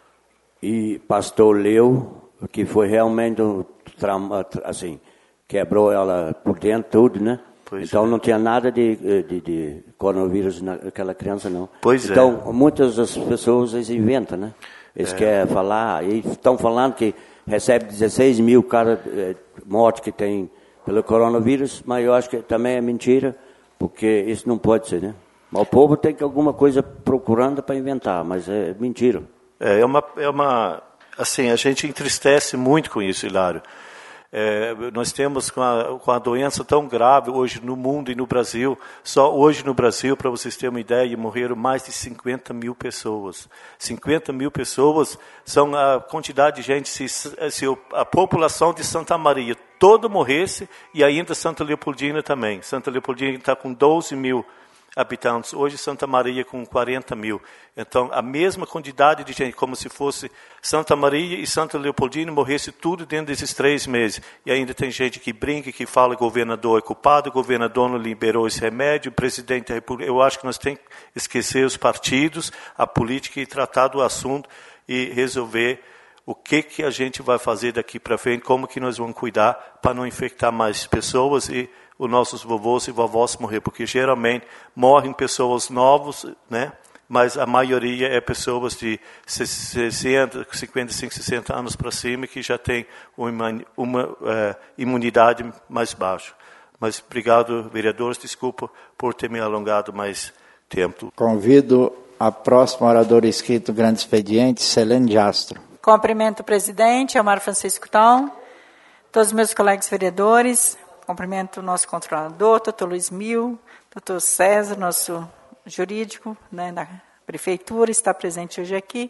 e pastor leu, que foi realmente um trauma, assim, quebrou ela por dentro, tudo, né? Pois então é. Não tinha nada de, de, de coronavírus naquela criança, não. Pois então, é. muitas das pessoas eles inventam, né? Eles é. querem falar, e estão falando que recebe dezesseis mil cada é, morte que tem pelo coronavírus, mas eu acho que também é mentira, porque isso não pode ser, né? Mas o povo tem que alguma coisa procurando para inventar, mas é mentira. É, é uma, é uma, assim, a gente entristece muito com isso, Hilário. É, nós temos com a, com a doença tão grave hoje no mundo e no Brasil. Só hoje no Brasil, para vocês terem uma ideia, morreram mais de cinquenta mil pessoas. cinquenta mil pessoas são a quantidade de gente, se, se a população de Santa Maria toda morresse, e ainda Santa Leopoldina também. Santa Leopoldina está com doze mil habitantes, hoje Santa Maria com quarenta mil. Então, a mesma quantidade de gente, como se fosse Santa Maria e Santa Leopoldina, morresse tudo dentro desses três meses. E ainda tem gente que brinca, que fala que o governador é culpado, o governador não liberou esse remédio, o presidente da República. Eu acho que nós temos que esquecer os partidos, a política, e tratar do assunto e resolver o que, que a gente vai fazer daqui para frente, como que nós vamos cuidar para não infectar mais pessoas e os nossos vovôs e vovós morrer, porque geralmente morrem pessoas novas, né? Mas a maioria é pessoas de sessenta, cinquenta e cinco, sessenta anos para cima que já tem uma, uma uh, imunidade mais baixa. Mas obrigado, vereadores, desculpa por ter me alongado mais tempo. Convido a próxima oradora inscrita do Grande Expediente, Selene Jastro. Cumprimento o presidente, Elmar Francisco Tom, todos os meus colegas vereadores, cumprimento o nosso controlador, doutor Luiz Mil, doutor César, nosso jurídico, né, da prefeitura, está presente hoje aqui,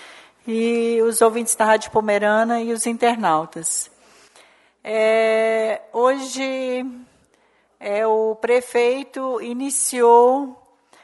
e os ouvintes da Rádio Pomerana e os internautas. É, hoje, é, o prefeito iniciou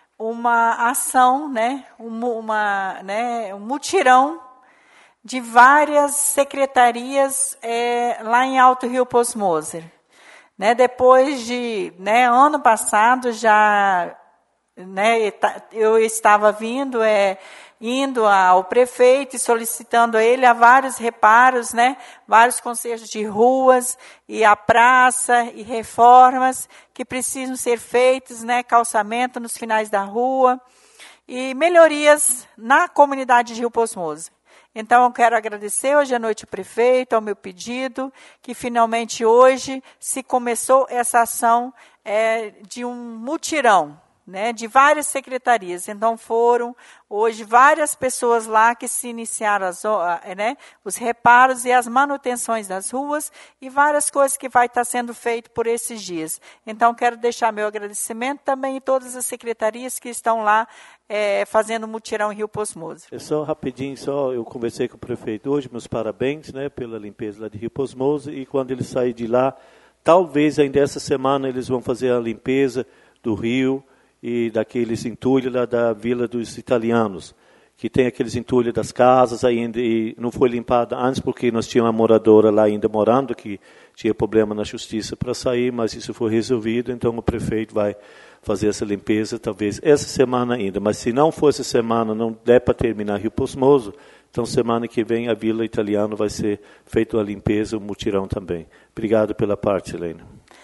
uma ação, né, uma, uma, né, um mutirão de várias secretarias é, lá em Alto Rio Posmoser. Né, depois de, né, ano passado, já, né, eu estava vindo, é, indo ao prefeito e solicitando a ele a vários reparos, né, vários consertos de ruas e a praça e reformas que precisam ser feitas, né, calçamento nos finais da rua e melhorias na comunidade de Rio Posmoser. Então, eu quero agradecer hoje à noite o prefeito, ao meu pedido, que finalmente hoje se começou essa ação é, de um mutirão, né, de várias secretarias. Então, foram hoje várias pessoas lá que se iniciaram as, né, os reparos e as manutenções das ruas e várias coisas que vai estar sendo feito por esses dias. Então, quero deixar meu agradecimento também em todas as secretarias que estão lá é, fazendo mutirão em Rio Posmoser. É só rapidinho, só eu conversei com o prefeito hoje, meus parabéns, né, pela limpeza lá de Rio Posmoser, e quando ele sair de lá, talvez ainda essa semana eles vão fazer a limpeza do rio e daqueles entulhos lá da Vila dos Italianos, que tem aqueles entulhos das casas ainda, e não foi limpada antes porque nós tínhamos uma moradora lá ainda morando, que tinha problema na justiça para sair, mas isso foi resolvido, então o prefeito vai fazer essa limpeza, talvez essa semana ainda, mas se não for essa semana, não der para terminar Rio Posmoso, então semana que vem a Vila Italiana vai ser feita a limpeza, o mutirão também. Obrigado pela parte, Helena.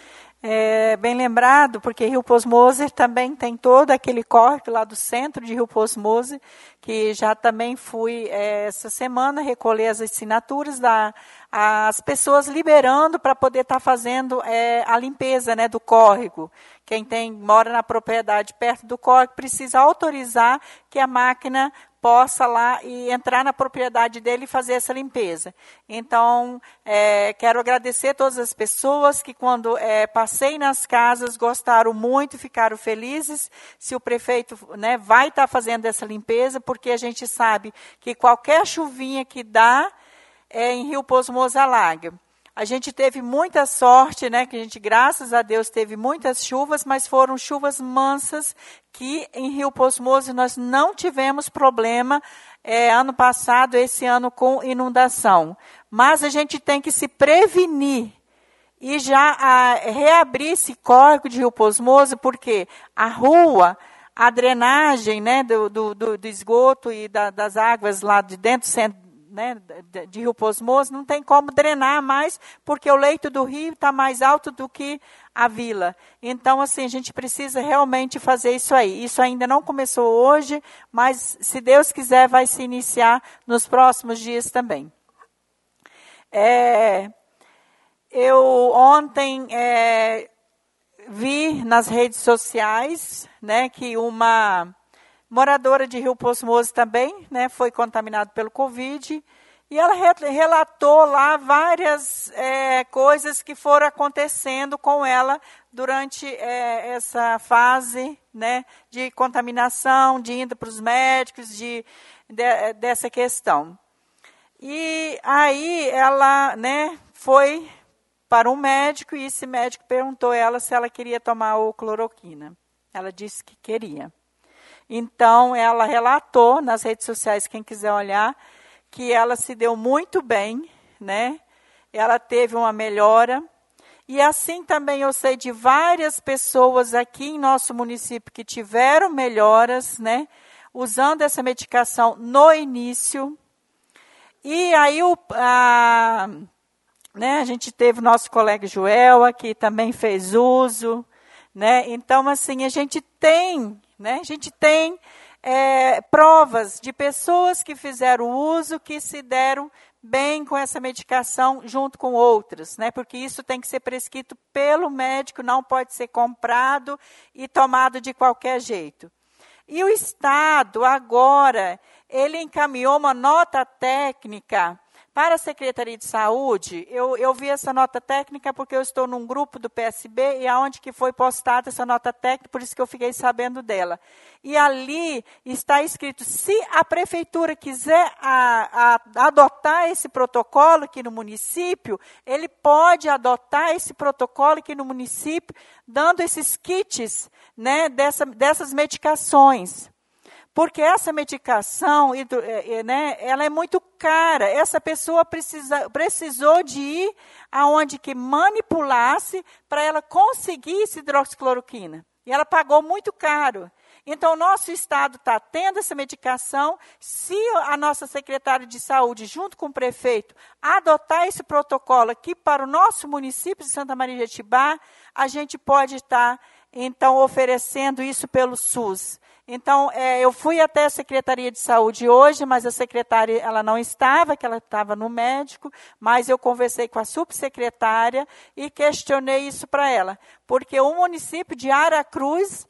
É, bem lembrado, porque Rio Posmoser também tem todo aquele córrego lá do centro de Rio Posmoser, que já também fui é, essa semana recolher as assinaturas da as pessoas liberando para poder estar tá fazendo é, a limpeza, né, do córrego. Quem tem, mora na propriedade perto do córrego precisa autorizar que a máquina possa lá e entrar na propriedade dele e fazer essa limpeza. Então, é, quero agradecer a todas as pessoas que, quando é, passei nas casas, gostaram muito, ficaram felizes. Se o prefeito, né, vai estar fazendo essa limpeza, porque a gente sabe que qualquer chuvinha que dá, é, em Rio Poço Moço alaga. A gente teve muita sorte, né, que a gente, graças a Deus, teve muitas chuvas, mas foram chuvas mansas que em Rio Poço Moço nós não tivemos problema é, ano passado, esse ano com inundação. Mas a gente tem que se prevenir e já a, reabrir esse córrego de Rio Poço Moço, porque a rua, a drenagem, né, do, do, do esgoto e da, das águas lá de dentro do centro, né, de Rio Poço Moço, não tem como drenar mais, porque o leito do rio está mais alto do que a vila. Então, assim, a gente precisa realmente fazer isso aí. Isso ainda não começou hoje, mas, se Deus quiser, vai se iniciar nos próximos dias também. É, eu ontem é, vi nas redes sociais, né, que uma moradora de Rio Poço Moço também, né, foi contaminada pelo Covid, e ela re- relatou lá várias é, coisas que foram acontecendo com ela durante é, essa fase, né, de contaminação, de indo para os médicos, de, de, dessa questão. E aí ela, né, foi para um médico, e esse médico perguntou a ela se ela queria tomar o cloroquina. Ela disse que queria. Então, ela relatou nas redes sociais, quem quiser olhar, que ela se deu muito bem, né? Ela teve uma melhora. E assim também eu sei de várias pessoas aqui em nosso município que tiveram melhoras, né? Usando essa medicação no início. E aí o, a, né, a gente teve o nosso colega Joel aqui, também fez uso, né? Então, assim, a gente tem... Né? A gente tem é, provas de pessoas que fizeram uso, que se deram bem com essa medicação junto com outras, né? Porque isso tem que ser prescrito pelo médico, não pode ser comprado e tomado de qualquer jeito. E o Estado, agora, ele encaminhou uma nota técnica para a Secretaria de Saúde. Eu, eu vi essa nota técnica porque eu estou num grupo do P S B e aonde que foi postada essa nota técnica, por isso que eu fiquei sabendo dela. E ali está escrito, se a Prefeitura quiser a, a, adotar esse protocolo aqui no município, ele pode adotar esse protocolo aqui no município, dando esses kits, né, dessa, dessas medicações. Porque essa medicação, né, ela é muito cara. Essa pessoa precisa, precisou de ir aonde que manipulasse para ela conseguir essa hidroxicloroquina. E ela pagou muito caro. Então, o nosso Estado está tendo essa medicação. Se a nossa secretária de saúde, junto com o prefeito, adotar esse protocolo aqui para o nosso município de Santa Maria de Jetibá, a gente pode estar, então, oferecendo isso pelo SUS. Então, é, eu fui até a Secretaria de Saúde hoje, mas a secretária ela não estava, que ela estava no médico, mas eu conversei com a subsecretária e questionei isso para ela. Porque o município de Aracruz,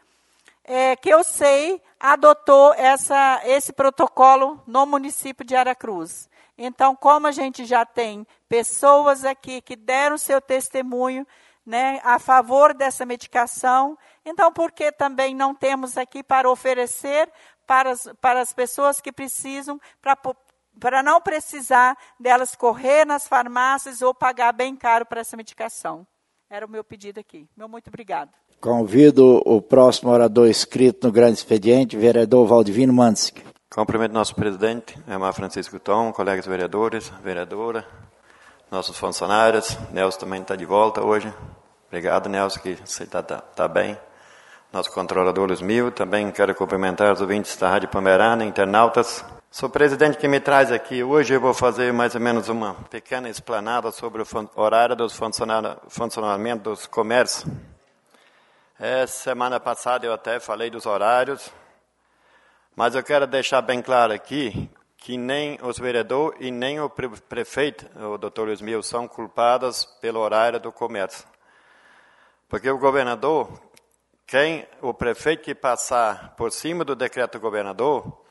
é, que eu sei, adotou essa, esse protocolo no município de Aracruz. Então, como a gente já tem pessoas aqui que deram seu testemunho, né, a favor dessa medicação, então por que também não temos aqui para oferecer para as, para as pessoas que precisam, para, para não precisar delas correr nas farmácias ou pagar bem caro para essa medicação? Era o meu pedido aqui. Meu muito obrigado. Convido o próximo orador inscrito no grande expediente, vereador Valdivino Mansky. Cumprimento nosso presidente, Amar Francisco Tom, colegas vereadores, vereadora, nossos funcionários. Nelson também está de volta hoje. Obrigado, Nelson, que você está tá, tá bem. Nosso controlador Luiz Mil, também quero cumprimentar os ouvintes da Rádio Pomerana, internautas. Sou o presidente que me traz aqui. Hoje eu vou fazer mais ou menos uma pequena explanada sobre o horário dos funcionamento dos comércios. É, semana passada eu até falei dos horários, mas eu quero deixar bem claro aqui que nem os vereadores e nem o prefeito, o doutor Luiz Mil, são culpados pelo horário do comércio. Porque o governador, quem, o prefeito que passar por cima do decreto do governador,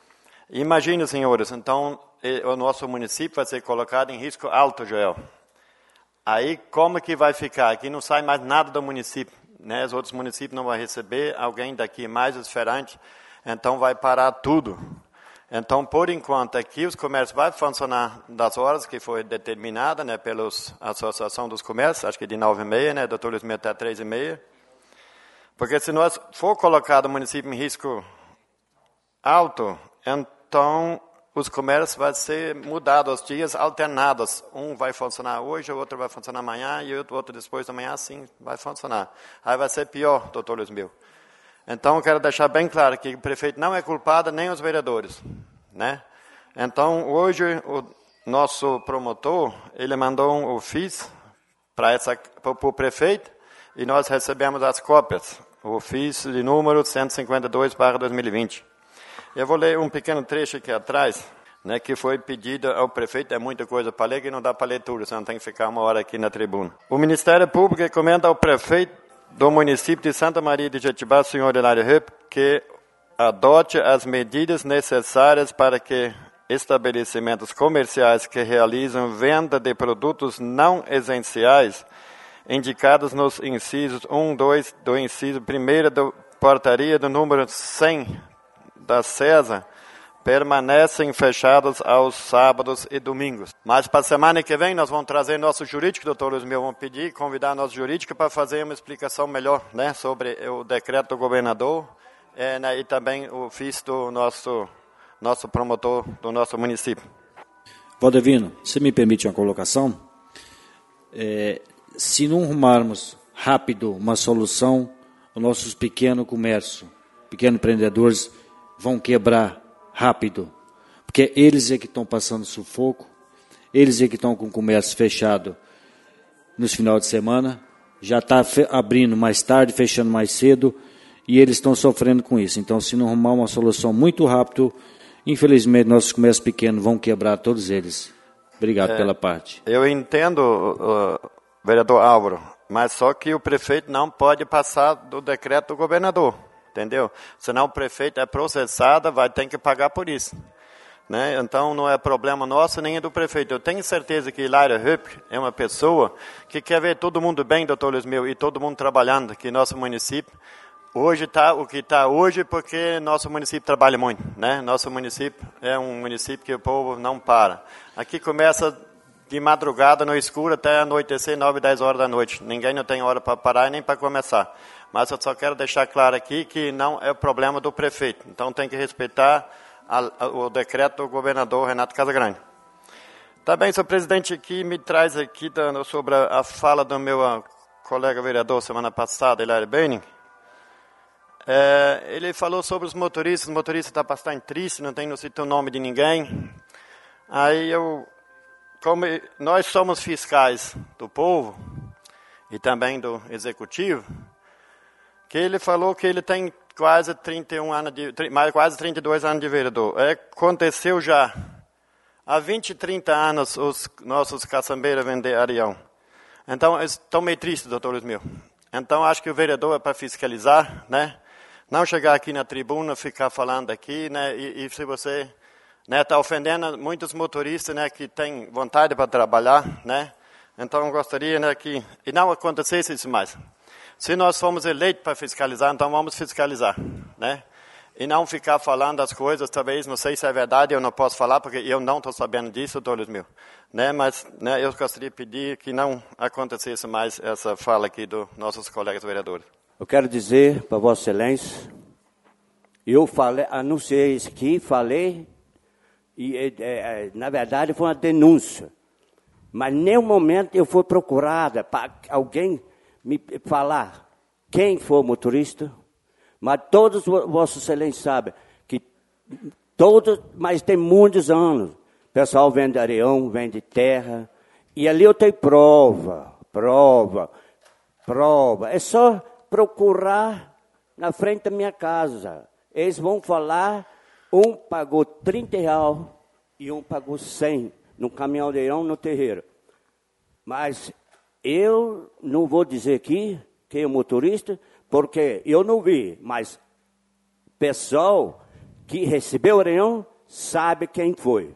Imagine, senhores, então o nosso município vai ser colocado em risco alto, Joel. Aí como que vai ficar? Aqui não sai mais nada do município, né? Os outros municípios não vão receber alguém daqui mais diferente, então vai parar tudo. Então, por enquanto, aqui os comércios vão funcionar das horas que foi determinada, né, pela Associação dos Comércios, acho que de nove e meia, né, doutor Luiz até três e meia. Porque se nós for colocado o município em risco alto, então os comércios vão ser mudados, os dias alternados. Um vai funcionar hoje, o outro vai funcionar amanhã, e o outro depois da manhã, assim vai funcionar. Aí vai ser pior, doutor Luiz Mil. Então, eu quero deixar bem claro que o prefeito não é culpado, nem os vereadores, né? Então, hoje, o nosso promotor, ele mandou um ofício para o prefeito e nós recebemos as cópias, o ofício de número cento e cinquenta e dois barra dois mil e vinte. Eu vou ler um pequeno trecho aqui atrás, né, que foi pedido ao prefeito, é muita coisa para ler, que não dá para ler tudo, senão tem que ficar uma hora aqui na tribuna. O Ministério Público recomenda ao prefeito do município de Santa Maria de Jetibá, senhor Hilário Rupp, que adote as medidas necessárias para que estabelecimentos comerciais que realizam venda de produtos não essenciais, indicados nos incisos um, dois do inciso primeiro da portaria do número cem da CESA, permanecem fechados aos sábados e domingos. Mas para a semana que vem nós vamos trazer nosso jurídico, doutor Luiz Mil, vamos pedir, convidar nosso jurídico para fazer uma explicação melhor, né, sobre o decreto do governador é, né, e também o ofício do nosso, nosso promotor do nosso município. Valdevino, se me permite uma colocação, é, se não arrumarmos rápido uma solução, os nossos pequenos comércios, pequenos empreendedores vão quebrar rápido, porque eles é que estão passando sufoco, eles é que estão com o comércio fechado nos finais de semana, já está abrindo mais tarde, fechando mais cedo, e eles estão sofrendo com isso. Então, se não arrumar uma solução muito rápido, infelizmente, nossos comércios pequenos vão quebrar todos eles. Obrigado é, pela parte. Eu entendo, uh, vereador Álvaro, mas só que o prefeito não pode passar do decreto do governador. Entendeu? Senão o prefeito é processado, vai ter que pagar por isso. Né? Então não é problema nosso nem é do prefeito. Eu tenho certeza que Hilário Rupp é uma pessoa que quer ver todo mundo bem, doutor Luiz Mil, e todo mundo trabalhando aqui no nosso município. Hoje está o que está hoje porque nosso município trabalha muito. Né? Nosso município é um município que o povo não para. Aqui começa de madrugada no escuro até anoitecer, nove, dez horas da noite. Ninguém não tem hora para parar e nem para começar. Mas eu só quero deixar claro aqui que não é o problema do prefeito. Então tem que respeitar a, a, o decreto do governador Renato Casagrande. Também, senhor presidente, aqui me traz aqui dando, sobre a, a fala do meu a, colega vereador semana passada, Hilário Benning. É, ele falou sobre os motoristas, os motoristas estão bastante tristes, não tem, não cita o nome de ninguém. Aí eu, como nós somos fiscais do povo e também do executivo, que ele falou que ele tem quase trinta e um anos de, quase trinta e dois anos de vereador. É, aconteceu já há vinte, trinta anos os nossos caçambeiros vender areião. Então, estou meio triste, doutor Luiz Mil. Então, acho que o vereador é para fiscalizar, né? Não chegar aqui na tribuna, ficar falando aqui, né? E, e se você está, né, ofendendo muitos motoristas, né, que têm vontade para trabalhar, né? Então, eu gostaria, né, que e não acontecesse isso mais. Se nós fomos eleitos para fiscalizar, então vamos fiscalizar, né? E não ficar falando as coisas, talvez, não sei se é verdade, eu não posso falar, porque eu não estou sabendo disso, doutor Luiz Mil. Né? Mas, né, eu gostaria de pedir que não acontecesse mais essa fala aqui dos nossos colegas vereadores. Eu quero dizer para Vossa Excelência, eu falei, anunciei isso aqui, falei, e é, é, na verdade foi uma denúncia. Mas em nenhum momento eu fui procurada para alguém me falar quem foi o motorista, mas todos Vossa Excelência sabem que todos, mas tem muitos anos, o pessoal vende areião, vende terra, e ali eu tenho prova, prova, prova. É só procurar na frente da minha casa. Eles vão falar, um pagou trinta reais e um pagou cem no caminhão de areião no terreiro. Mas eu não vou dizer aqui quem é o motorista, porque eu não vi, mas o pessoal que recebeu o areião sabe quem foi.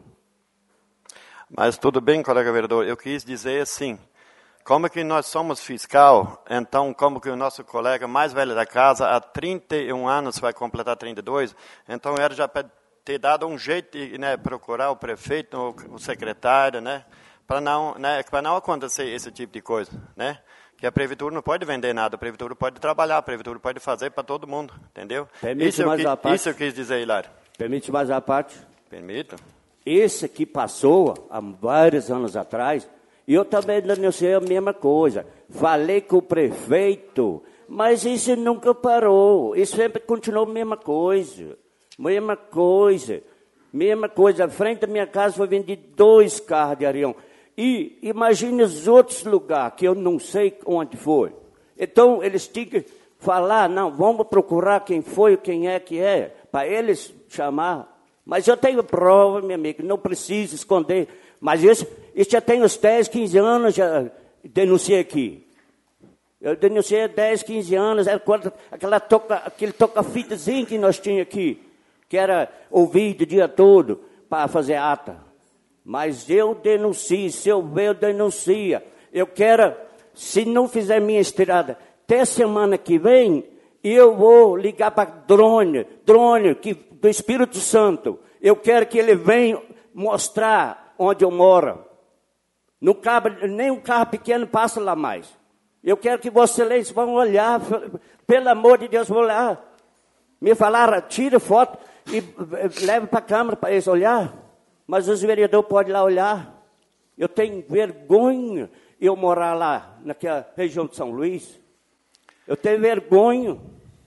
Mas tudo bem, colega vereador, eu quis dizer assim, como que nós somos fiscal, então como que o nosso colega mais velho da casa, há trinta e um anos, vai completar trinta e dois, então era já para ter dado um jeito de, né, procurar o prefeito, o, o secretário, né, para não, né, para não acontecer esse tipo de coisa, né? Que a prefeitura não pode vender nada, a prefeitura pode trabalhar, a prefeitura pode fazer para todo mundo, entendeu? Permite isso, mais eu, a parte? Isso eu quis dizer, Hilário. Permite mais a parte? Permito. Esse que passou há vários anos atrás, e eu também denunciei a mesma coisa. Falei com o prefeito, mas isso nunca parou. Isso sempre continuou a mesma coisa. Mesma coisa. Mesma coisa. À frente da minha casa foi vendido dois carros de areião. E imagine os outros lugares, que eu não sei onde foi. Então, eles tinham que falar, não, vamos procurar quem foi, quem é que é, para eles chamar. Mas eu tenho prova, meu amigo, não preciso esconder. Mas isso, isso já tem uns dez, quinze anos, já denunciei aqui. Eu denunciei há dez, quinze anos, era quando, aquela toca, aquele toca-fitazinho que nós tínhamos aqui, que era ouvido o dia todo para fazer ata. Mas eu denuncio, se eu ver, eu denuncio. Eu quero, se não fizer minha estrada, até semana que vem, eu vou ligar para drone, drone que, do Espírito Santo. Eu quero que ele venha mostrar onde eu moro. Não cabe, nem um carro pequeno passa lá mais. Eu quero que Vossa Excelência vão olhar, pelo amor de Deus, vão olhar. Me falaram, tira foto e leve para a Câmara para eles olhar. Mas os vereadores podem ir lá olhar. Eu tenho vergonha de eu morar lá, naquela região de São Luís. Eu tenho vergonha.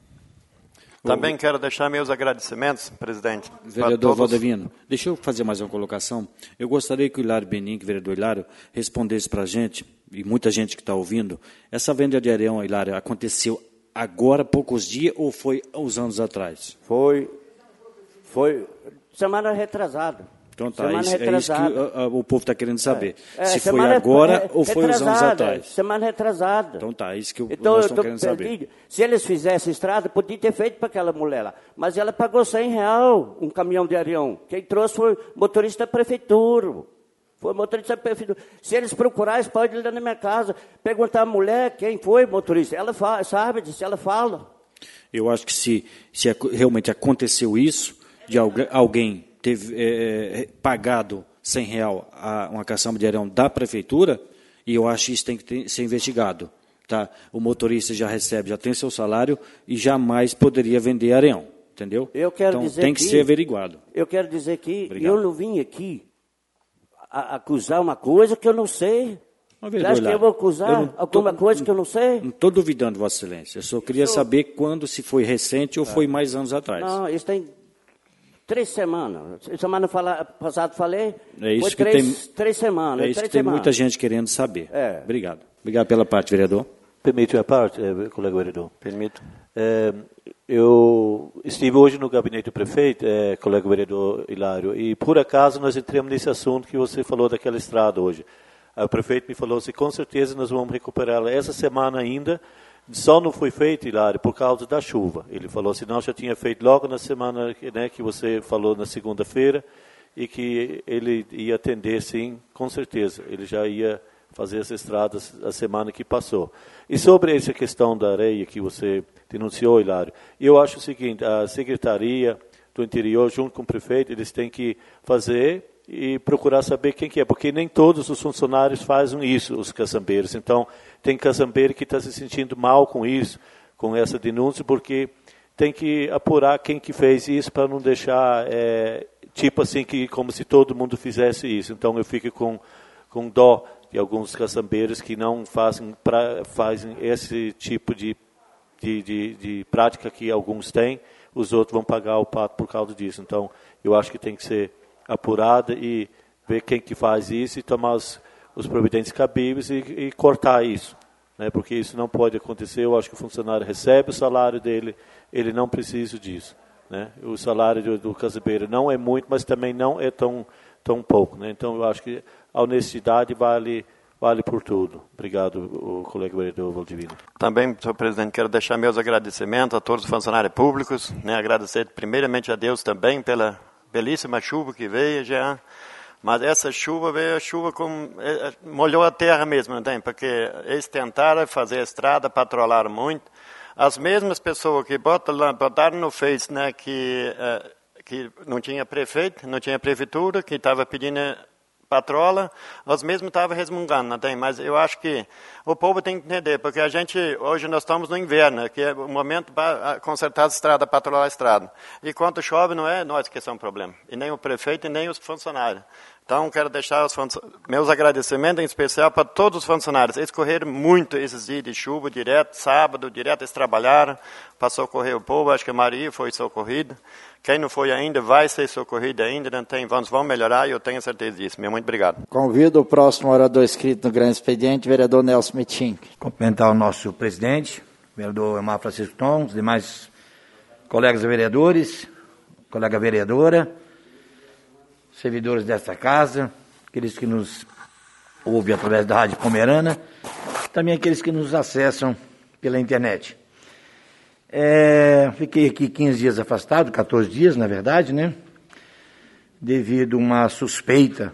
Também quero deixar meus agradecimentos, presidente. Vereador Valdevino, deixa eu fazer mais uma colocação. Eu gostaria que o Hilário Benin, que o vereador Hilário, respondesse para a gente, e muita gente que está ouvindo, essa venda de areião, Hilário, aconteceu agora, poucos dias, ou foi uns anos atrás? Foi, foi semana retrasada. Então tá, isso, é isso que o, o povo está querendo saber. É, é, se foi semana, agora é, ou foi uns anos atrás. Semana retrasada. Então tá, é isso que então, nós estamos querendo saber. Se eles fizessem estrada, podia ter feito para aquela mulher lá. Mas ela pagou cem reais um caminhão de areião. Quem trouxe foi o motorista da prefeitura. Foi o motorista da prefeitura. Se eles procurarem, pode ir lá na minha casa, perguntar à mulher quem foi o motorista. Ela fala, sabe disso, ela fala. Eu acho que se, se realmente aconteceu isso, de alguém teve é, pagado cem reais a uma caçamba de areião da prefeitura, e eu acho que isso tem que ter, ser investigado. Tá? O motorista já recebe, já tem seu salário e jamais poderia vender areião, entendeu? Eu quero então dizer tem que, que ser averiguado. Eu quero dizer que Obrigado. Eu não vim aqui a, acusar uma coisa que eu não sei. Você acha que eu vou acusar eu alguma tô, coisa que eu não sei? Não estou duvidando, Vossa Excelência. Eu só queria eu... saber quando, se foi recente ou é. foi mais anos atrás. Não, isso tem três semanas. Semana passada falei, é isso foi que três, tem, três semanas. É isso três que tem semanas. muita gente querendo saber. É. Obrigado. Obrigado pela parte, vereador. Permite a parte, colega vereador? Permito. É, eu estive hoje no gabinete do prefeito, é, colega vereador Hilário, e por acaso nós entramos nesse assunto que você falou daquela estrada hoje. O prefeito me falou assim, com certeza nós vamos recuperá-la essa semana ainda. Só não foi feito, Hilário, por causa da chuva. Ele falou assim, não, já tinha feito logo na semana, né, que você falou na segunda-feira, e que ele ia atender, sim, com certeza. Ele já ia fazer essa estrada a semana que passou. E sobre essa questão da areia que você denunciou, Hilário, eu acho o seguinte, a Secretaria do Interior, junto com o prefeito, eles têm que fazer e procurar saber quem que é, porque nem todos os funcionários fazem isso, os caçambeiros. Então, tem caçambeiro que está se sentindo mal com isso, com essa denúncia, porque tem que apurar quem que fez isso para não deixar, é, tipo assim, que, como se todo mundo fizesse isso. Então, eu fico com, com dó de alguns caçambeiros que não fazem, pra, fazem esse tipo de, de, de, de prática que alguns têm, os outros vão pagar o pato por causa disso. Então, eu acho que tem que ser apurada e ver quem que faz isso e tomar os, os providências cabíveis e, e cortar isso, né? Porque isso não pode acontecer. Eu acho que o funcionário recebe o salário dele, ele não precisa disso, né? O salário do, do caçambeiro não é muito, mas também não é tão, tão pouco, né? Então eu acho que a honestidade vale, vale por tudo. Obrigado, o colega vereador Valdivino. Também, senhor presidente, quero deixar meus agradecimentos a todos os funcionários públicos, né? Agradecer primeiramente a Deus também pela belíssima chuva que veio já, mas essa chuva veio, a chuva com, molhou a terra mesmo, não tem? Porque eles tentaram fazer a estrada, patrolaram muito. As mesmas pessoas que botaram, botaram no Face, né, que, uh, que não tinha prefeito, não tinha prefeitura, que estava pedindo patrola, nós mesmos estávamos resmungando, não tem? Mas eu acho que o povo tem que entender, porque a gente, hoje nós estamos no inverno, que é o momento para consertar a estrada, patrolar a estrada. E quando chove, não é nós que são o problema, e nem o prefeito, e nem os funcionários. Então, quero deixar os meus agradecimentos, em especial, para todos os funcionários. Eles correram muito esses dias de chuva, direto, sábado, direto, eles trabalharam para socorrer o povo. Acho que a Maria foi socorrida. Quem não foi ainda, vai ser socorrido ainda. Não tem, vamos, vamos melhorar, e eu tenho certeza disso. Meu muito obrigado. Convido o próximo orador inscrito no grande expediente, vereador Nelson Mitim. Cumprimentar o nosso presidente, vereador Elmar Francisco Tom, os demais colegas vereadores, colega vereadora, servidores desta casa, aqueles que nos ouvem através da Rádio Pomerana, também aqueles que nos acessam pela internet. É, fiquei aqui quinze dias afastado, quatorze dias, na verdade, né? Devido a uma suspeita,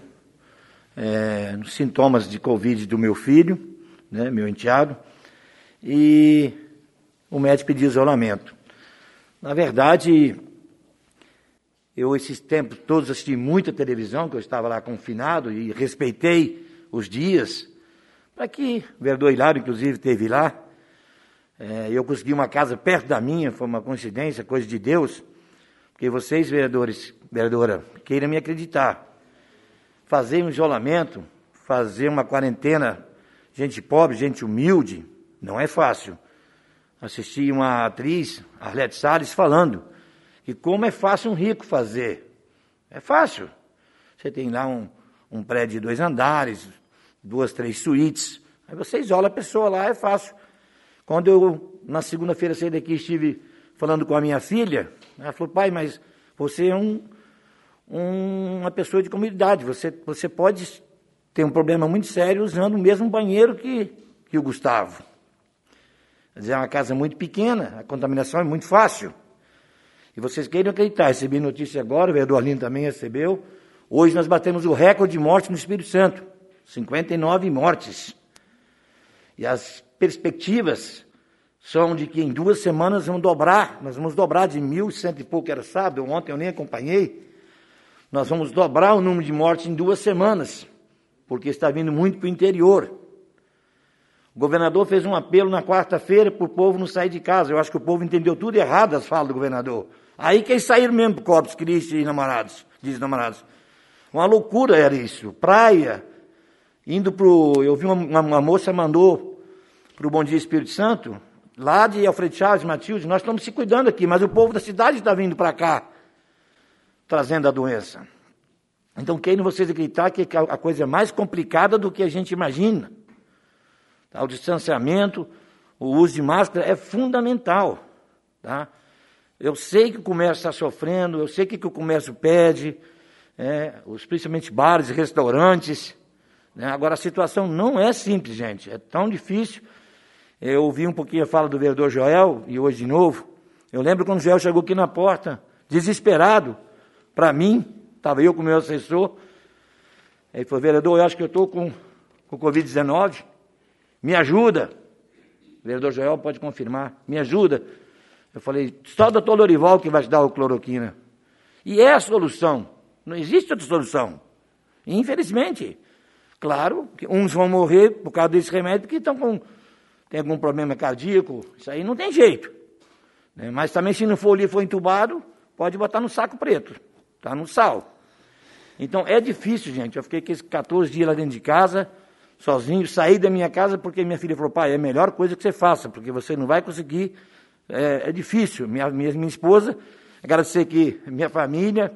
é, nos sintomas de Covid do meu filho, né, meu enteado, e o médico pediu isolamento. Na verdade, eu, esses tempos todos, assisti muita televisão, que eu estava lá confinado, e respeitei os dias, para que o vereador Hilário, inclusive, esteve lá. É, eu consegui uma casa perto da minha, foi uma coincidência, coisa de Deus, porque vocês, vereadores, vereadora, queiram me acreditar. Fazer um isolamento, fazer uma quarentena, gente pobre, gente humilde, não é fácil. Assisti uma atriz, Arlete Salles, falando que como é fácil um rico fazer. É fácil. Você tem lá um, um prédio de dois andares, duas, três suítes, aí você isola a pessoa lá, é fácil. Quando eu, na segunda-feira, saí daqui, estive falando com a minha filha, ela falou, pai, mas você é um, um, uma pessoa de comunidade, você, você pode ter um problema muito sério usando o mesmo banheiro que, que o Gustavo. Quer dizer, é uma casa muito pequena, a contaminação é muito fácil. E vocês queiram acreditar, recebi notícia agora, o vereador Arlindo também recebeu, hoje nós batemos o recorde de mortes no Espírito Santo, cinquenta e nove mortes. E as perspectivas são de que em duas semanas vamos dobrar, nós vamos dobrar de mil e cento e pouco, era sábado, ontem eu nem acompanhei, nós vamos dobrar o número de mortes em duas semanas, porque está vindo muito para o interior. O governador fez um apelo na quarta-feira para o povo não sair de casa, eu acho que o povo entendeu tudo errado as falas do governador. Aí que eles saíram mesmo para o Corpus Christi e namorados, diz namorados. Uma loucura era isso, praia, indo para o... Eu vi uma, uma, uma moça mandou para o Bom Dia Espírito Santo, lá de Alfredo Chaves, Matilde, nós estamos se cuidando aqui, mas o povo da cidade está vindo para cá, trazendo a doença. Então, queiram vocês acreditar que a coisa é mais complicada do que a gente imagina. Tá? O distanciamento, o uso de máscara é fundamental. Tá? Eu sei que o comércio está sofrendo, eu sei que, que o comércio pede, é, os, principalmente bares e restaurantes. Né? Agora, a situação não é simples, gente, é tão difícil. Eu ouvi um pouquinho a fala do vereador Joel, e hoje de novo. Eu lembro quando o Joel chegou aqui na porta, desesperado, para mim, estava eu com o meu assessor. Ele falou, vereador, eu acho que eu estou com, com covid dezenove, me ajuda. O vereador Joel pode confirmar, me ajuda. Eu falei, só o doutor Lorival que vai te dar o cloroquina. E é a solução, não existe outra solução. Infelizmente, claro, que uns vão morrer por causa desse remédio, porque estão com, tem algum problema cardíaco, isso aí não tem jeito. Né? Mas também, se não for ali, for entubado, pode botar no saco preto, tá no sal. Então, é difícil, gente. Eu fiquei aqui quatorze dias lá dentro de casa, sozinho, saí da minha casa porque minha filha falou, pai, é a melhor coisa que você faça, porque você não vai conseguir, é, é difícil. Minha, minha, minha esposa, agradecer aqui minha família,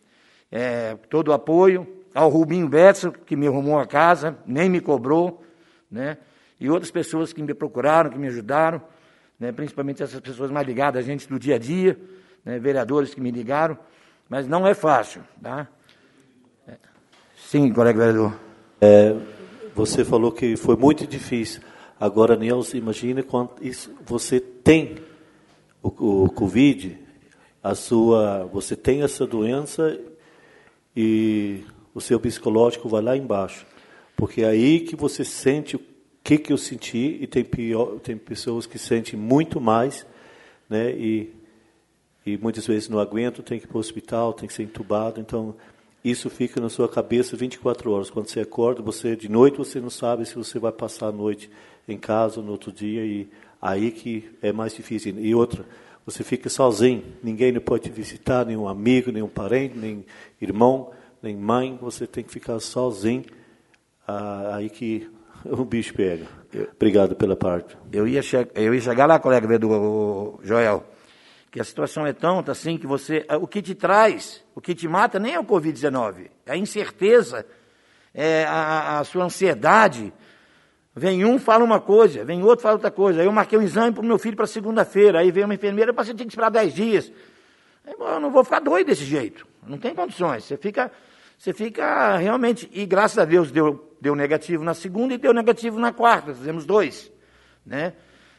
é, todo o apoio, ao Rubinho Betson, que me arrumou a casa, nem me cobrou, né? E outras pessoas que me procuraram, que me ajudaram, né? Principalmente essas pessoas mais ligadas a gente do dia a dia, né? Vereadores que me ligaram, mas não é fácil, tá? É. Sim, colega vereador. É, você falou que foi muito difícil. Agora, Nilson, imagina quando isso, você tem o, o Covid, a sua, você tem essa doença e o seu psicológico vai lá embaixo. Porque é aí que você sente o que, que eu senti, e tem, pior, tem pessoas que sentem muito mais, né? E, e muitas vezes não aguentam, tem que ir para o hospital, tem que ser entubado. Então, isso fica na sua cabeça vinte e quatro horas. Quando você acorda, você de noite você não sabe se você vai passar a noite em casa ou no outro dia, e aí que é mais difícil. E outra, você fica sozinho, ninguém não pode te visitar, nenhum amigo, nenhum parente, nem irmão, nem mãe, você tem que ficar sozinho, ah, aí que o bicho pega. Obrigado pela parte. Eu ia, che eu ia chegar lá, colega vereador Joel, que a situação é tão assim que você, o que te traz, o que te mata nem é o covid dezenove, é a incerteza, é a, a sua ansiedade. Vem um, fala uma coisa, vem outro, fala outra coisa. Aí eu marquei um exame para o meu filho para segunda-feira, aí veio uma enfermeira, você tem que esperar dez dias. Aí, eu não vou ficar doido desse jeito, não tem condições. Você fica, você fica realmente, e graças a Deus deu, deu negativo na segunda e deu negativo na quarta, fizemos dois, né?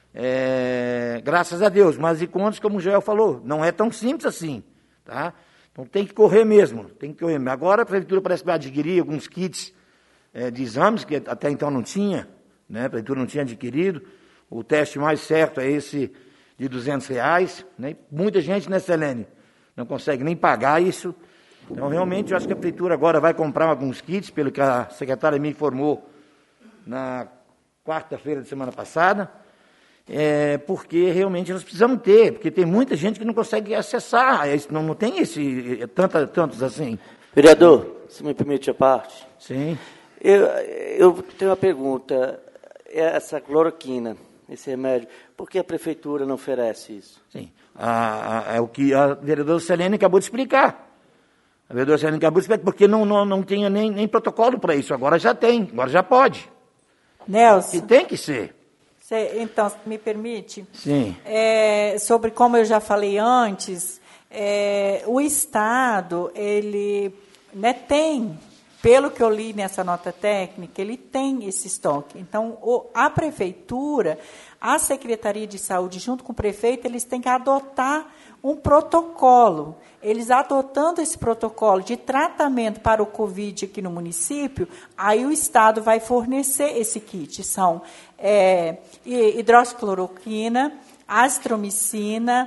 É, graças a Deus, mas e contas, como o Joel falou, não é tão simples assim, tá? Então tem que correr mesmo, tem que correr. Agora a prefeitura parece que vai adquirir alguns kits é, de exames, que até então não tinha, né? A prefeitura não tinha adquirido. O teste mais certo é esse de duzentos reais, né? Muita gente, né, Selene, não consegue nem pagar isso. Então, realmente, eu acho que a prefeitura agora vai comprar alguns kits, pelo que a secretária me informou na quarta-feira da semana passada, é, porque realmente nós precisamos ter, porque tem muita gente que não consegue acessar, não, não tem esse, tanta, tantos assim. Vereador, se me permite a parte. Sim. Eu, eu tenho uma pergunta. Essa cloroquina, esse remédio, por que a prefeitura não oferece isso? Sim, a, a, é o que a vereadora Selene acabou de explicar. A vereadora Selene acabou de explicar, porque não, não, não tinha nem, nem protocolo para isso, agora já tem, agora já pode. Nelson. E tem que ser. Cê, então, me permite? Sim. É, sobre como eu já falei antes, é, o Estado, ele, né, tem, pelo que eu li nessa nota técnica, ele tem esse estoque. Então, o, a Prefeitura, a Secretaria de Saúde, junto com o prefeito, eles têm que adotar um protocolo. Eles adotando esse protocolo de tratamento para o Covid aqui no município, aí o Estado vai fornecer esse kit. São é, hidroxicloroquina, azitromicina,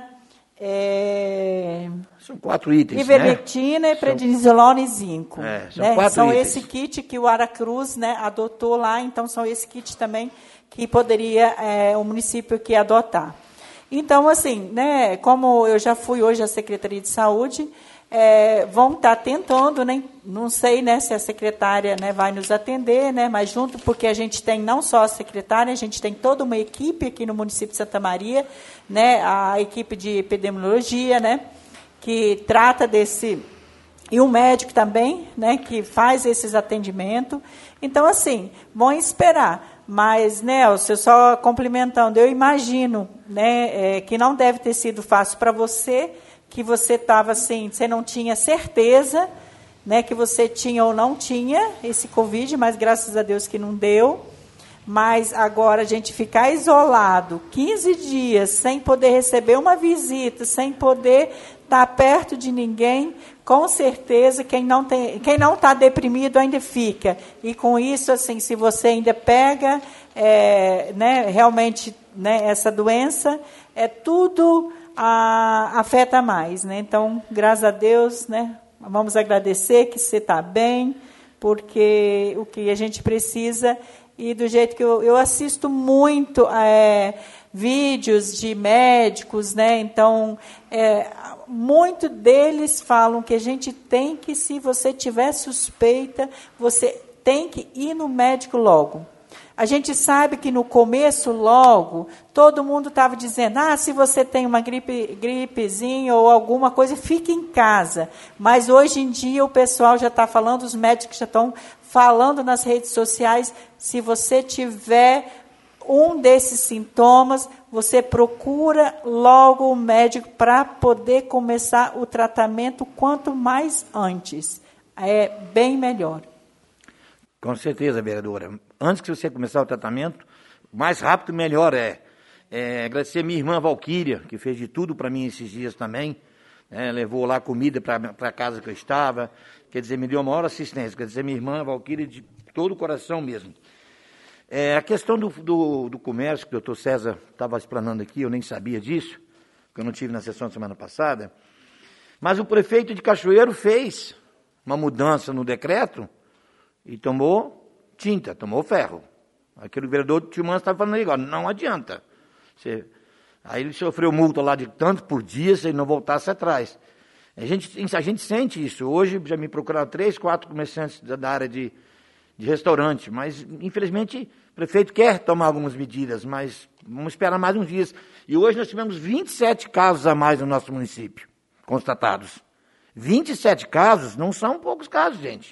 é, são quatro itens, ivermectina, né? e prednisolona e zinco. É, são né? quatro são itens. esse kit que o Aracruz, né, adotou lá, então são esse kit também que poderia é, o município aqui adotar. Então, assim, né, como eu já fui hoje à Secretaria de Saúde, é, vão estar tentando, né, não sei, né, se a secretária, né, vai nos atender, né, mas junto, porque a gente tem não só a secretária, a gente tem toda uma equipe aqui no município de Santa Maria, né, a equipe de epidemiologia, né, que trata desse, e um médico também, né, que faz esses atendimentos. Então, assim, vão esperar. Mas, Nelson, só complementando, eu imagino, né, é, que não deve ter sido fácil para você, que você estava assim, você não tinha certeza, né, que você tinha ou não tinha esse Covid, mas graças a Deus que não deu. Mas agora a gente ficar isolado quinze dias, sem poder receber uma visita, sem poder estar perto de ninguém, com certeza quem não tem, quem não está deprimido ainda fica. E com isso, assim, se você ainda pega é, né, realmente, né, essa doença, é tudo a, afeta mais, né? Então, graças a Deus, né, vamos agradecer que você está bem, porque o que a gente precisa. E do jeito que eu, eu assisto muito é, vídeos de médicos, né? Então, é, muito deles falam que a gente tem que, se você tiver suspeita, você tem que ir no médico logo. A gente sabe que no começo, logo, todo mundo estava dizendo, ah, se você tem uma gripe, gripezinha ou alguma coisa, fique em casa. Mas hoje em dia o pessoal já está falando, os médicos já estão falando nas redes sociais, se você tiver um desses sintomas, você procura logo o médico para poder começar o tratamento quanto mais antes. É bem melhor. Com certeza, vereadora. Antes que você começar o tratamento, mais rápido melhor é. é agradecer a minha irmã Valquíria, que fez de tudo para mim esses dias também, né, levou lá comida para a casa que eu estava, quer dizer, me deu a maior assistência, quer dizer, minha irmã Valquíria, de todo o coração mesmo. É, a questão do, do, do comércio, que o doutor César estava explanando aqui, eu nem sabia disso, porque eu não estive na sessão da semana passada, mas o prefeito de Cachoeiro fez uma mudança no decreto e tomou tinta, tomou ferro. Aquele vereador do Timãs estava falando aí agora, não adianta. Você, aí ele sofreu multa lá de tanto por dia se ele não voltasse atrás. A gente, a gente sente isso. Hoje já me procuraram três, quatro comerciantes da, da área de, de restaurante, mas infelizmente o prefeito quer tomar algumas medidas, mas vamos esperar mais uns dias. E hoje nós tivemos vinte e sete casos a mais no nosso município, constatados. vinte e sete casos não são poucos casos, gente.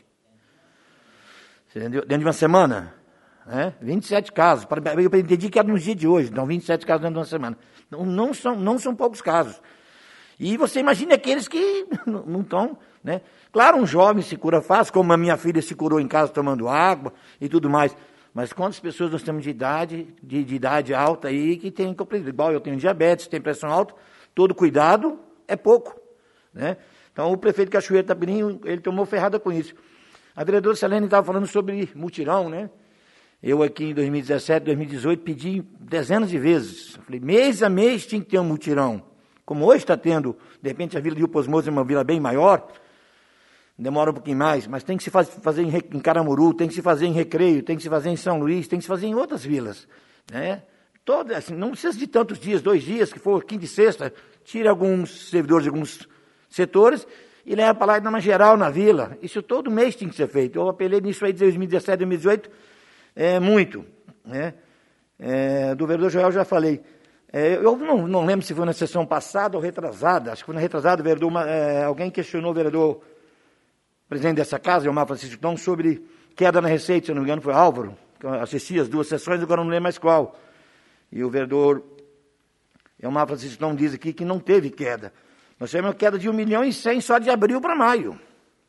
Você entendeu? Dentro de uma semana, né? vinte e sete casos. Eu entendi que era no dia de hoje, então vinte e sete casos dentro de uma semana. Não, não, são, não são poucos casos. E você imagina aqueles que não estão, né? Claro, um jovem se cura fácil, como a minha filha se curou em casa tomando água e tudo mais. Mas quantas pessoas nós temos de idade, de, de idade alta aí que tem compreensão? Igual eu tenho diabetes, tenho pressão alta, todo cuidado é pouco, né? Então o prefeito Cachoeiro Tapirinho, ele tomou ferrada com isso. A vereadora Selene estava falando sobre mutirão, né? Eu aqui em dois mil e dezessete, dois mil e dezoito pedi dezenas de vezes. Eu falei, mês a mês tinha que ter um mutirão. Como hoje está tendo, de repente a Vila de Rio Posmoso é uma vila bem maior, demora um pouquinho mais, mas tem que se faz, fazer em, em Caramuru, tem que se fazer em Recreio, tem que se fazer em São Luís, tem que se fazer em outras vilas, né? Toda, assim, não precisa de tantos dias, dois dias, que for quinta e sexta, tira alguns servidores de alguns setores e leva para lá e dá uma geral na vila. Isso todo mês tem que ser feito. Eu apelei nisso aí de dois mil e dezessete, dois mil e dezoito, é, muito, né? É, do vereador Joel já falei. É, eu não, não lembro se foi na sessão passada ou retrasada, acho que foi na retrasada, o vereador, uma, é, alguém questionou o vereador presidente dessa casa, Elmar Francisco Tom, sobre queda na receita, se não me engano foi Álvaro, que eu assisti as duas sessões, agora não lembro mais qual. E o vereador Elmar Francisco Tom diz aqui que não teve queda. Nós tivemos uma queda de um milhão e cem só de abril para maio.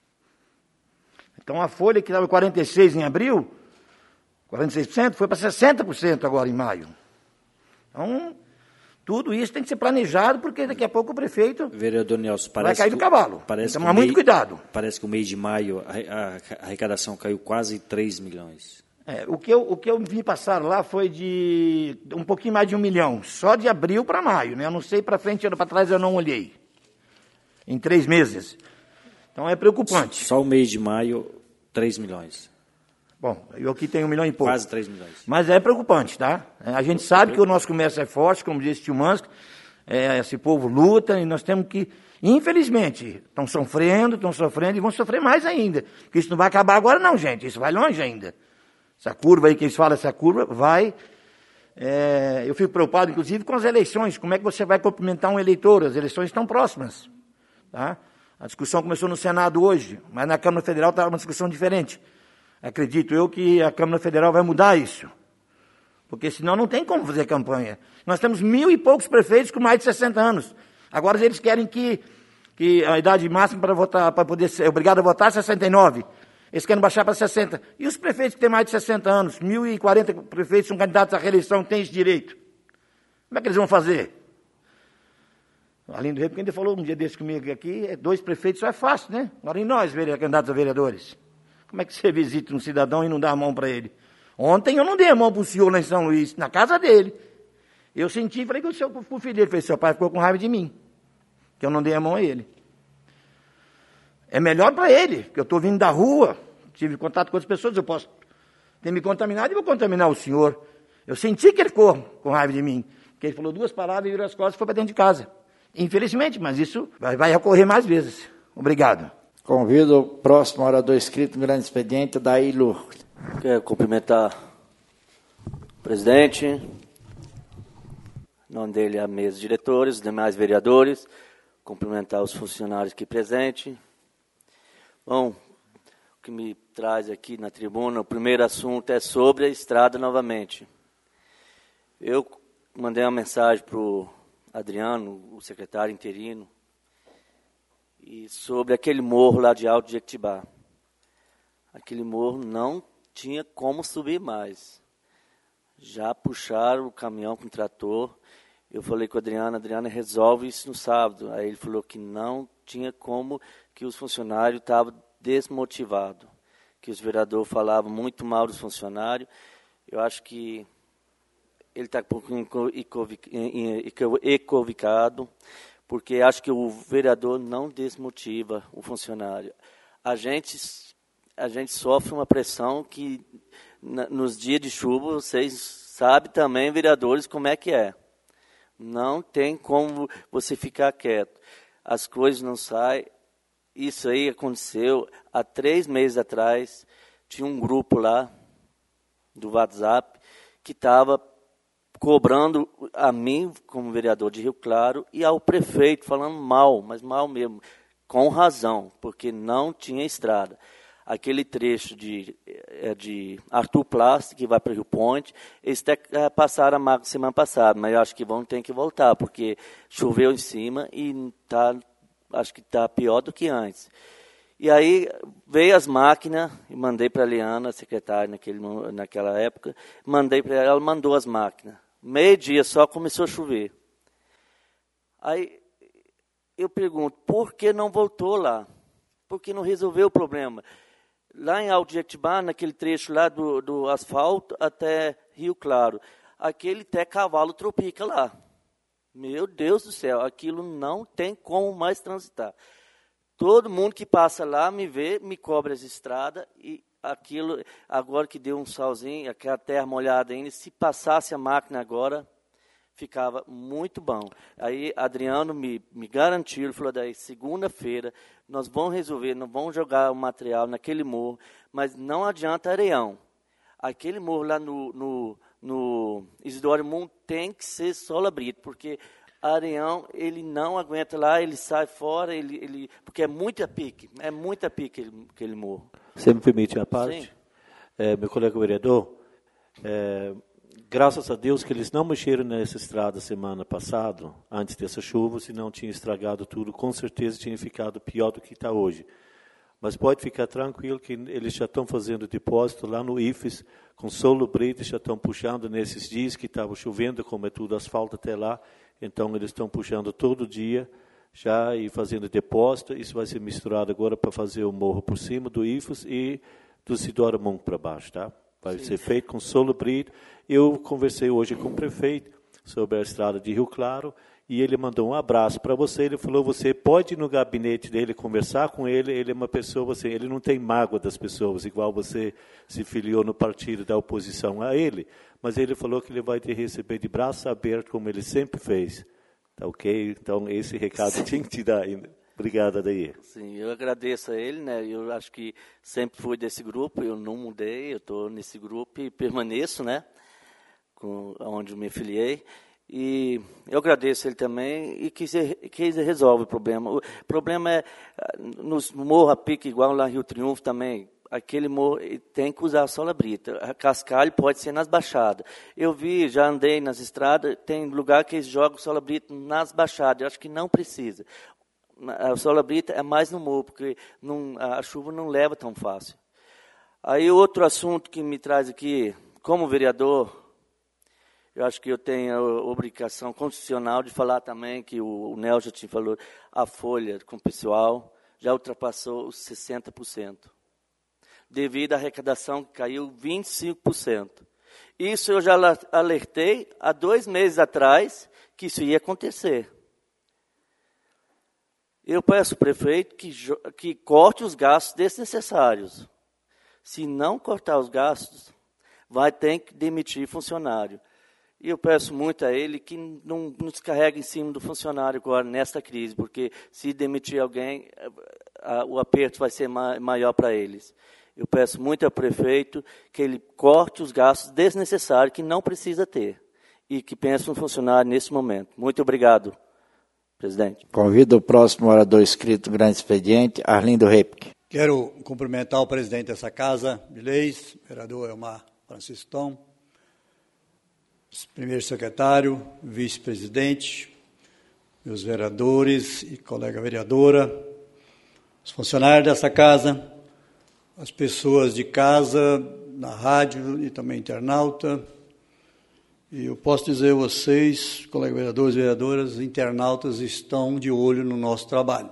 Então a folha que estava quarenta e seis em abril, quarenta e seis por cento, foi para sessenta por cento agora em maio. Então, tudo isso tem que ser planejado, porque daqui a pouco o prefeito Vereador Nelson, parece vai cair do cavalo. Parece então, muito meio, cuidado. Parece que o mês de maio a, a arrecadação caiu quase três milhões. É, o, que eu, o que eu vim passar lá foi de um pouquinho mais de um milhão, só de abril para maio, né? Eu não sei para frente, para trás eu não olhei. Em três meses. Então é preocupante. Só o mês de maio, três milhões. Bom, eu aqui tenho um milhão e pouco. Quase três milhões. Mas é preocupante, tá? A gente sabe que o nosso comércio é forte, como disse o tio Mansco, é, esse povo luta e nós temos que, infelizmente, estão sofrendo, estão sofrendo e vão sofrer mais ainda. Porque isso não vai acabar agora não, gente, isso vai longe ainda. Essa curva aí que eles falam, essa curva vai... É, eu fico preocupado, inclusive, com as eleições. Como é que você vai cumprimentar um eleitor? As eleições estão próximas, tá? A discussão começou no Senado hoje, mas na Câmara Federal está uma discussão diferente. Acredito eu que a Câmara Federal vai mudar isso, porque senão não tem como fazer campanha. Nós temos mil e poucos prefeitos com mais de sessenta anos. Agora eles querem que, que a idade máxima para votar, para poder ser obrigado a votar é sessenta e nove. Eles querem baixar para sessenta. E os prefeitos que têm mais de sessenta anos, mil e quarenta prefeitos são candidatos à reeleição, têm esse direito. Como é que eles vão fazer? Além do Rei, porque ele falou um dia desse comigo aqui, dois prefeitos só é fácil, né? Agora e nós, candidatos a vereadores? Como é que você visita um cidadão e não dá a mão para ele? Ontem eu não dei a mão para o senhor lá em São Luís, na casa dele. Eu senti, falei que o seu o filho dele fez, seu pai ficou com raiva de mim, que eu não dei a mão a ele. É melhor para ele, porque eu estou vindo da rua, tive contato com outras pessoas, eu posso ter me contaminado e vou contaminar o senhor. Eu senti que ele ficou com raiva de mim, porque ele falou duas palavras e virou as costas e foi para dentro de casa. Infelizmente, mas isso vai, vai ocorrer mais vezes. Obrigado. Convido o próximo orador inscrito no grande expediente, Daí Lourdes. Quero cumprimentar o presidente, em nome dele a mesa de diretores, os demais vereadores, cumprimentar os funcionários aqui presentes. Bom, o que me traz aqui na tribuna, o primeiro assunto é sobre a estrada novamente. Eu mandei uma mensagem para o Adriano, o secretário interino, e sobre aquele morro lá de Alto de Jequitibá. Aquele morro não tinha como subir mais. Já puxaram o caminhão com o trator Eu falei com a Adriana, Adriana resolve isso no sábado. Aí ele falou que não tinha como, que os funcionários estavam desmotivados, que os vereadores falavam muito mal dos funcionários. Eu acho que ele está um pouco equivocado, porque acho que o vereador não desmotiva o funcionário. A gente, a gente sofre uma pressão que, na, nos dias de chuva, vocês sabem também, vereadores, como é que é. Não tem como você ficar quieto. As coisas não saem. Isso aí aconteceu há três meses atrás. Tinha um grupo lá do WhatsApp que estava cobrando a mim, como vereador de Rio Claro, e ao prefeito, falando mal, mas mal mesmo, com razão, porque não tinha estrada. Aquele trecho de, de Arthur Plástico, que vai para Rio Ponte, eles até passaram a máquina semana passada, mas eu acho que vão ter que voltar, porque choveu em cima e tá, acho que está pior do que antes. E aí veio as máquinas, e mandei para a Liana, a secretária naquele, naquela época, mandei para ela, ela mandou as máquinas. Meio dia só começou a chover. Aí eu pergunto, por que não voltou lá? Por que não resolveu o problema? Lá em Aldietibá, naquele trecho lá do, do asfalto até Rio Claro, aquele até cavalo tropica lá. Meu Deus do céu, aquilo não tem como mais transitar. Todo mundo que passa lá me vê, me cobra as estradas e aquilo, agora que deu um solzinho, aquela terra molhada ainda, se passasse a máquina agora, ficava muito bom. Aí Adriano me, me garantiu, ele falou, daí segunda-feira nós vamos resolver, nós vamos jogar o material naquele morro, mas não adianta areião. Aquele morro lá no, no, no Isidoro Mundo tem que ser sola brita, porque areião, ele não aguenta lá, ele sai fora, ele, ele, porque é muita pique, é muita pique aquele, aquele morro. Você me permite a parte? É, meu colega vereador, é, graças a Deus que eles não mexeram nessa estrada semana passada, antes dessa chuva, senão tinha estragado tudo, com certeza tinha ficado pior do que está hoje. Mas pode ficar tranquilo que eles já estão fazendo depósito lá no I F E S, com solo brito, já estão puxando nesses dias que estava chovendo, como é tudo asfalto até lá, então eles estão puxando todo dia já e fazendo depósito. Isso vai ser misturado agora para fazer o morro por cima do I F E S e do Sidora Monk para baixo, tá? Vai Sim. ser feito com solo brito. Eu conversei hoje com o prefeito sobre a estrada de Rio Claro e ele mandou um abraço para você. Ele falou, você pode ir no gabinete dele conversar com ele. Ele é uma pessoa, você, ele não tem mágoa das pessoas, igual você se filiou no partido da oposição a ele. Mas ele falou que ele vai te receber de braço aberto, como ele sempre fez. Tá ok? Então, esse recado Sim. tinha que te dar ainda. Obrigado, Adair. Sim, eu agradeço a ele, né? Eu acho que sempre fui desse grupo, eu não mudei, eu estou nesse grupo e permaneço, né? Com, onde eu me filiei. E eu agradeço ele também e que, se, que resolve o problema. O problema é, nos morro a pique, igual lá em Rio Triunfo também, aquele morro tem que usar a sola brita. A cascalho pode ser nas baixadas. Eu vi, já andei nas estradas, tem lugar que eles jogam sola brita nas baixadas. Eu acho que não precisa. A sola brita é mais no morro, porque não, a chuva não leva tão fácil. Aí outro assunto que me traz aqui, como vereador, eu acho que eu tenho a obrigação constitucional de falar também que o, o Nelson te falou, a folha com o pessoal já ultrapassou os sessenta por cento. Devido à arrecadação que caiu vinte e cinco por cento. Isso eu já alertei há dois meses atrás que isso ia acontecer. Eu peço ao prefeito que, que corte os gastos desnecessários. Se não cortar os gastos, vai ter que demitir funcionário. E eu peço muito a ele que não, não descarregue em cima do funcionário agora, nesta crise, porque se demitir alguém, a, o aperto vai ser ma, maior para eles. Eu peço muito ao prefeito que ele corte os gastos desnecessários que não precisa ter e que pense no funcionário nesse momento. Muito obrigado, presidente. Convido o próximo orador inscrito, grande expediente, Arlindo Repke. Quero cumprimentar o presidente dessa Casa de Leis, vereador Elmar Francisco Tom, primeiro secretário, vice-presidente, meus vereadores e colega vereadora, os funcionários dessa casa, as pessoas de casa, na rádio e também internauta, E eu posso dizer a vocês, colegas vereadores e vereadoras, internautas estão de olho no nosso trabalho.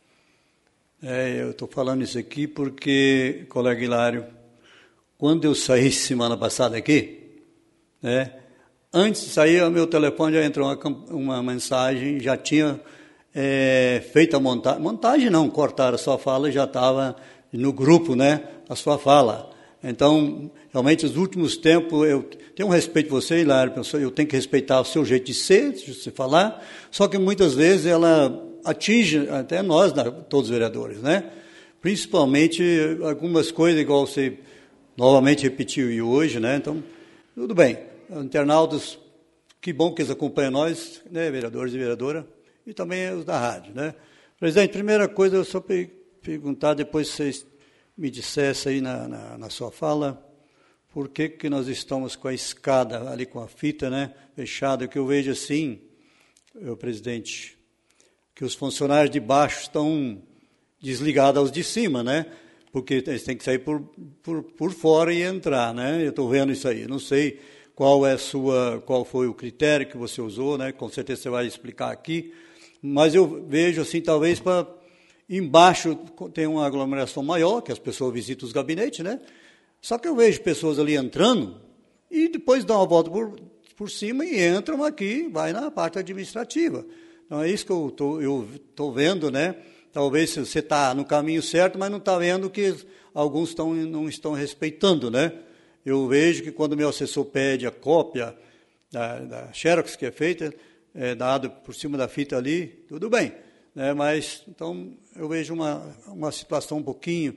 É, eu estou falando isso aqui porque, colega Hilário, quando eu saí semana passada aqui, né, antes de sair, o meu telefone já entrou uma, uma mensagem, já tinha é, feito a montagem, montagem não, cortaram a sua fala e já estava no grupo, né, a sua fala. Então, realmente, nos últimos tempos, eu tenho um respeito por você, Hilário, eu tenho que respeitar o seu jeito de ser, de se falar, só que muitas vezes ela atinge até nós, todos os vereadores, né? Principalmente algumas coisas, igual você novamente repetiu e hoje, né? Então, tudo bem. Internautas, que bom que eles acompanham nós, né, vereadores e vereadora, e também os da rádio, né? Presidente, primeira coisa, eu só perguntar, depois vocês me dissesse aí na, na, na sua fala, por que que nós estamos com a escada ali com a fita, né, fechada, que eu vejo assim, eu, presidente, que os funcionários de baixo estão desligados aos de cima, né, porque eles têm que sair por, por, por fora e entrar, né, eu estou vendo isso aí, não sei qual é a sua, qual foi o critério que você usou, né, com certeza você vai explicar aqui, mas eu vejo assim, talvez para embaixo tem uma aglomeração maior, que as pessoas visitam os gabinetes, né? Só que eu vejo pessoas ali entrando e depois dão uma volta por, por cima e entram aqui, vai na parte administrativa. Então é isso que eu tô, eu estou vendo, né? Talvez você está no caminho certo, mas não está vendo que alguns tão, não estão respeitando, né? Eu vejo que quando o meu assessor pede a cópia da, da Xerox que é feita, é dado por cima da fita ali, tudo bem. Né, mas, então, eu vejo uma, uma situação um pouquinho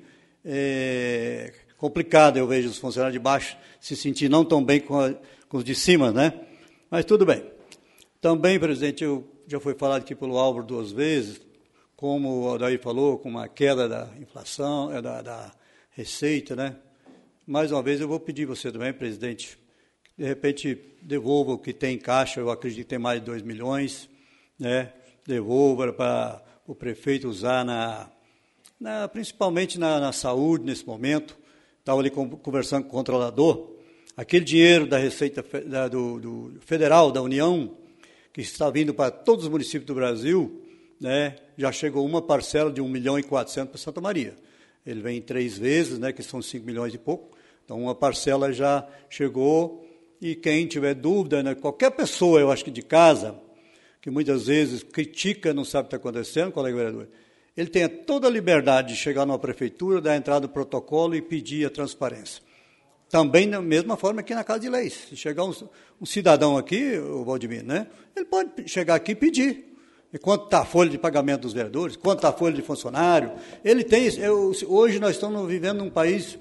é, complicada, eu vejo os funcionários de baixo se sentir não tão bem com, a, com os de cima, né? Mas tudo bem. Também, presidente, eu, já foi falado aqui pelo Álvaro duas vezes, como o Aldair falou, com uma queda da inflação, da, da receita, né? Mais uma vez, eu vou pedir você também, presidente, que de repente devolva o que tem em caixa, eu acredito que tem mais de dois milhões, né? Devolva para o prefeito usar, na, na, principalmente na, na saúde, nesse momento. Estava ali com, conversando com o controlador. Aquele dinheiro da Receita da, do, do Federal, da União, que está vindo para todos os municípios do Brasil, né, já chegou uma parcela de um milhão e quatrocentos para Santa Maria. Ele vem três vezes, né, que são cinco milhões e pouco. Então, uma parcela já chegou. E quem tiver dúvida, né, qualquer pessoa, eu acho que de casa, que muitas vezes critica, não sabe o que está acontecendo, colega vereador, ele tem toda a liberdade de chegar numa prefeitura, dar entrada no protocolo e pedir a transparência. Também da mesma forma aqui na Casa de Leis. Se chegar um, um cidadão aqui, o Valdemir, né, ele pode chegar aqui e pedir. E quanto está a folha de pagamento dos vereadores, quanto está a folha de funcionário. Ele tem, eu, hoje nós estamos vivendo num país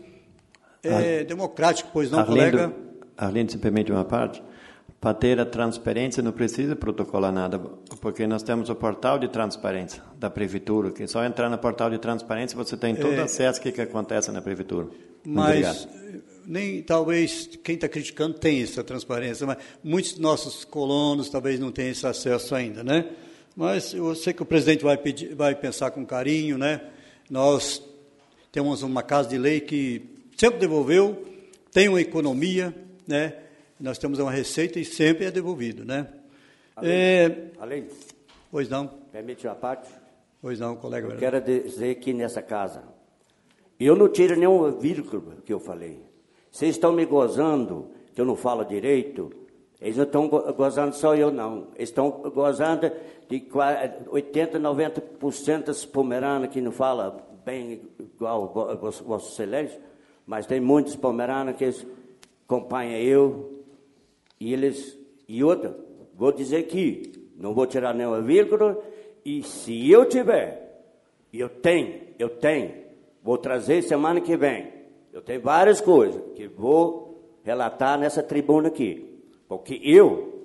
é, Ar... democrático, pois não, Arlindo, colega? Arlindo, se permite uma parte? Para ter a transparência, não precisa protocolar nada, porque nós temos o portal de transparência da prefeitura, que só entrar no portal de transparência você tem todo é, acesso ao que, que acontece na prefeitura. Mas nem talvez quem está criticando tem essa transparência, mas muitos nossos colonos talvez não tenham esse acesso ainda, né? Mas eu sei que o presidente vai, pedir, vai pensar com carinho, né? Nós temos uma casa de lei que sempre devolveu, tem uma economia, né? Nós temos uma receita e sempre é devolvido, né? Além, é, além pois não. Permite uma parte? Pois não, colega. Eu quero dizer que nessa casa, eu não tiro nenhuma vírgula que eu falei. Vocês estão me gozando, que eu não falo direito, eles não estão gozando só eu, não. Eles estão gozando de oitenta, noventa por cento das pomeranas que não falam bem igual Vossa Vosso Excelência, mas tem muitos pomeranos que acompanham eu, e eles, e outra, vou dizer que não vou tirar nenhuma vírgula, e se eu tiver, e eu tenho, eu tenho, vou trazer semana que vem, eu tenho várias coisas que vou relatar nessa tribuna aqui, porque eu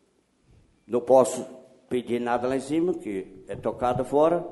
não posso pedir nada lá em cima, que é tocado fora,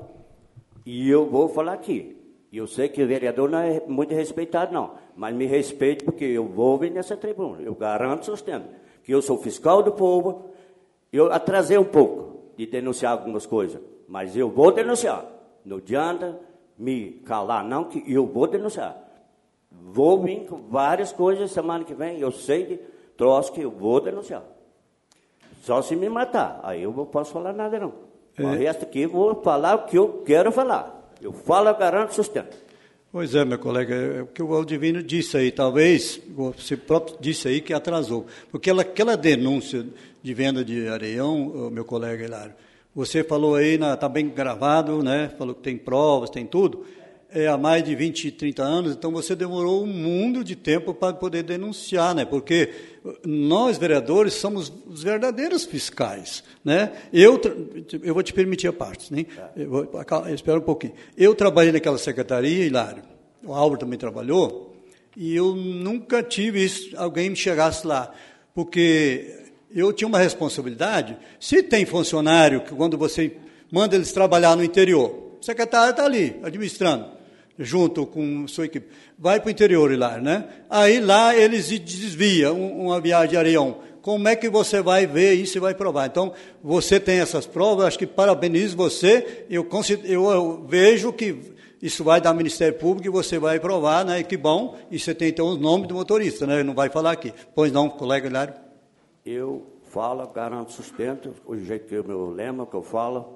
e eu vou falar aqui. E eu sei que o vereador não é muito respeitado, não, mas me respeite, porque eu vou vir nessa tribuna, eu garanto, sustento, que eu sou fiscal do povo, eu atrasei um pouco de denunciar algumas coisas, mas eu vou denunciar, não adianta me calar, não, que eu vou denunciar. Vou vir com várias coisas semana que vem, eu sei de troço que eu vou denunciar. Só se me matar. Aí eu não posso falar nada, não. É. O resto aqui eu vou falar o que eu quero falar. Eu falo, eu garanto, sustento. Pois é, meu colega, é o que o Valdivino disse aí, talvez, você próprio disse aí que atrasou. Porque ela, aquela denúncia de venda de areião, meu colega Hilário, você falou aí, está bem gravado, né? Falou que tem provas, tem tudo, é, há mais de vinte, trinta anos, então você demorou um mundo de tempo para poder denunciar, né? Porque nós, vereadores, somos os verdadeiros fiscais, né? Eu, eu vou te permitir a parte, né? Eu vou, espera um pouquinho. Eu trabalhei naquela secretaria, Hilário, o Álvaro também trabalhou, e eu nunca tive isso, alguém me chegasse lá, porque eu tinha uma responsabilidade. Se tem funcionário que quando você manda eles trabalhar no interior, o secretário está ali, administrando, junto com sua equipe, vai para o interior, Hilário, né? Aí lá eles desviam uma viagem de areião. Como é que você vai ver isso e vai provar? Então, você tem essas provas, acho que parabenizo você, eu, eu, eu vejo que isso vai dar ao Ministério Público e você vai provar, né? E que bom, e você tem então os nomes do motorista, né? Não vai falar aqui. Pois não, colega Hilário? Eu falo, garanto sustento, o jeito que eu meu lema, que eu falo.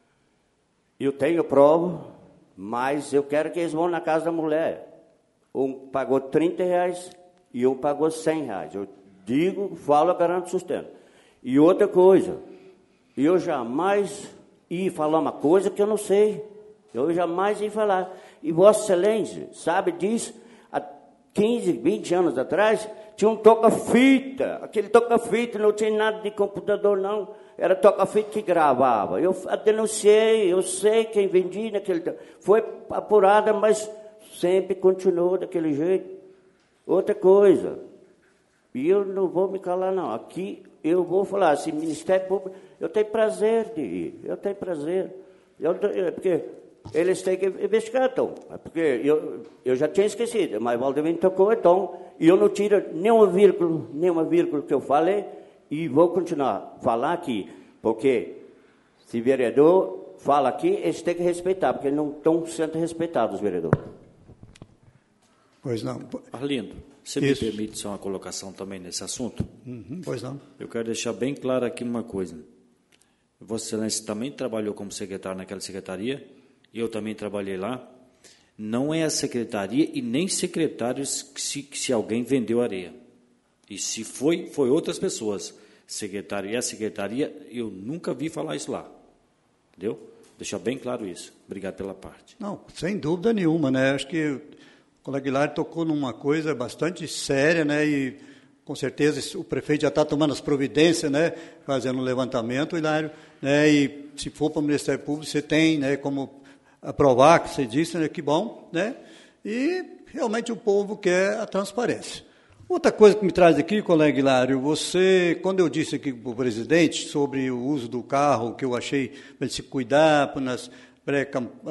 Eu tenho prova, mas eu quero que eles vão na casa da mulher. Um pagou trinta reais e um pagou cem reais. Eu digo, falo, garanto sustento. E outra coisa, eu jamais ia falar uma coisa que eu não sei. Eu jamais ia falar. E Vossa Excelência sabe disso. Há quinze, vinte anos atrás, tinha um toca-fita. Aquele toca-fita não tinha nada de computador, não. Era toca-fita que gravava. Eu denunciei, eu sei quem vendia naquele tempo. Foi apurada, mas sempre continuou daquele jeito. Outra coisa, e eu não vou me calar, não. Aqui eu vou falar assim, Ministério Público, eu tenho prazer de ir, eu tenho prazer. Eu, porque eles têm que investigar, então. Porque eu, eu já tinha esquecido, mas o Valdivino tocou, então, e eu não tiro nenhuma vírgula, nenhuma vírgula que eu falei, e vou continuar a falar aqui, porque se vereador fala aqui, eles têm que respeitar, porque não estão sendo respeitados, os vereadores. Pois não. Arlindo, você Isso. me permite só uma colocação também nesse assunto? Uhum, pois não. Eu quero deixar bem claro aqui uma coisa. Vossa Excelência também trabalhou como secretário naquela secretaria, eu também trabalhei lá. Não é a secretaria e nem secretários que se, que se alguém vendeu areia. E se foi, foi outras pessoas. Secretário e a secretaria, eu nunca vi falar isso lá. Entendeu? Deixar bem claro isso. Obrigado pela parte. Não, sem dúvida nenhuma, né? Acho que o colega Hilário tocou numa coisa bastante séria, né? E com certeza o prefeito já está tomando as providências, né? Fazendo um levantamento, Hilário, né? E se for para o Ministério Público, você tem, né? Como aprovar, que você disse, né? Que bom, né? E realmente o povo quer a transparência. Outra coisa que me traz aqui, colega Hilário, você, quando eu disse aqui para o presidente sobre o uso do carro, que eu achei para ele se cuidar, nas pré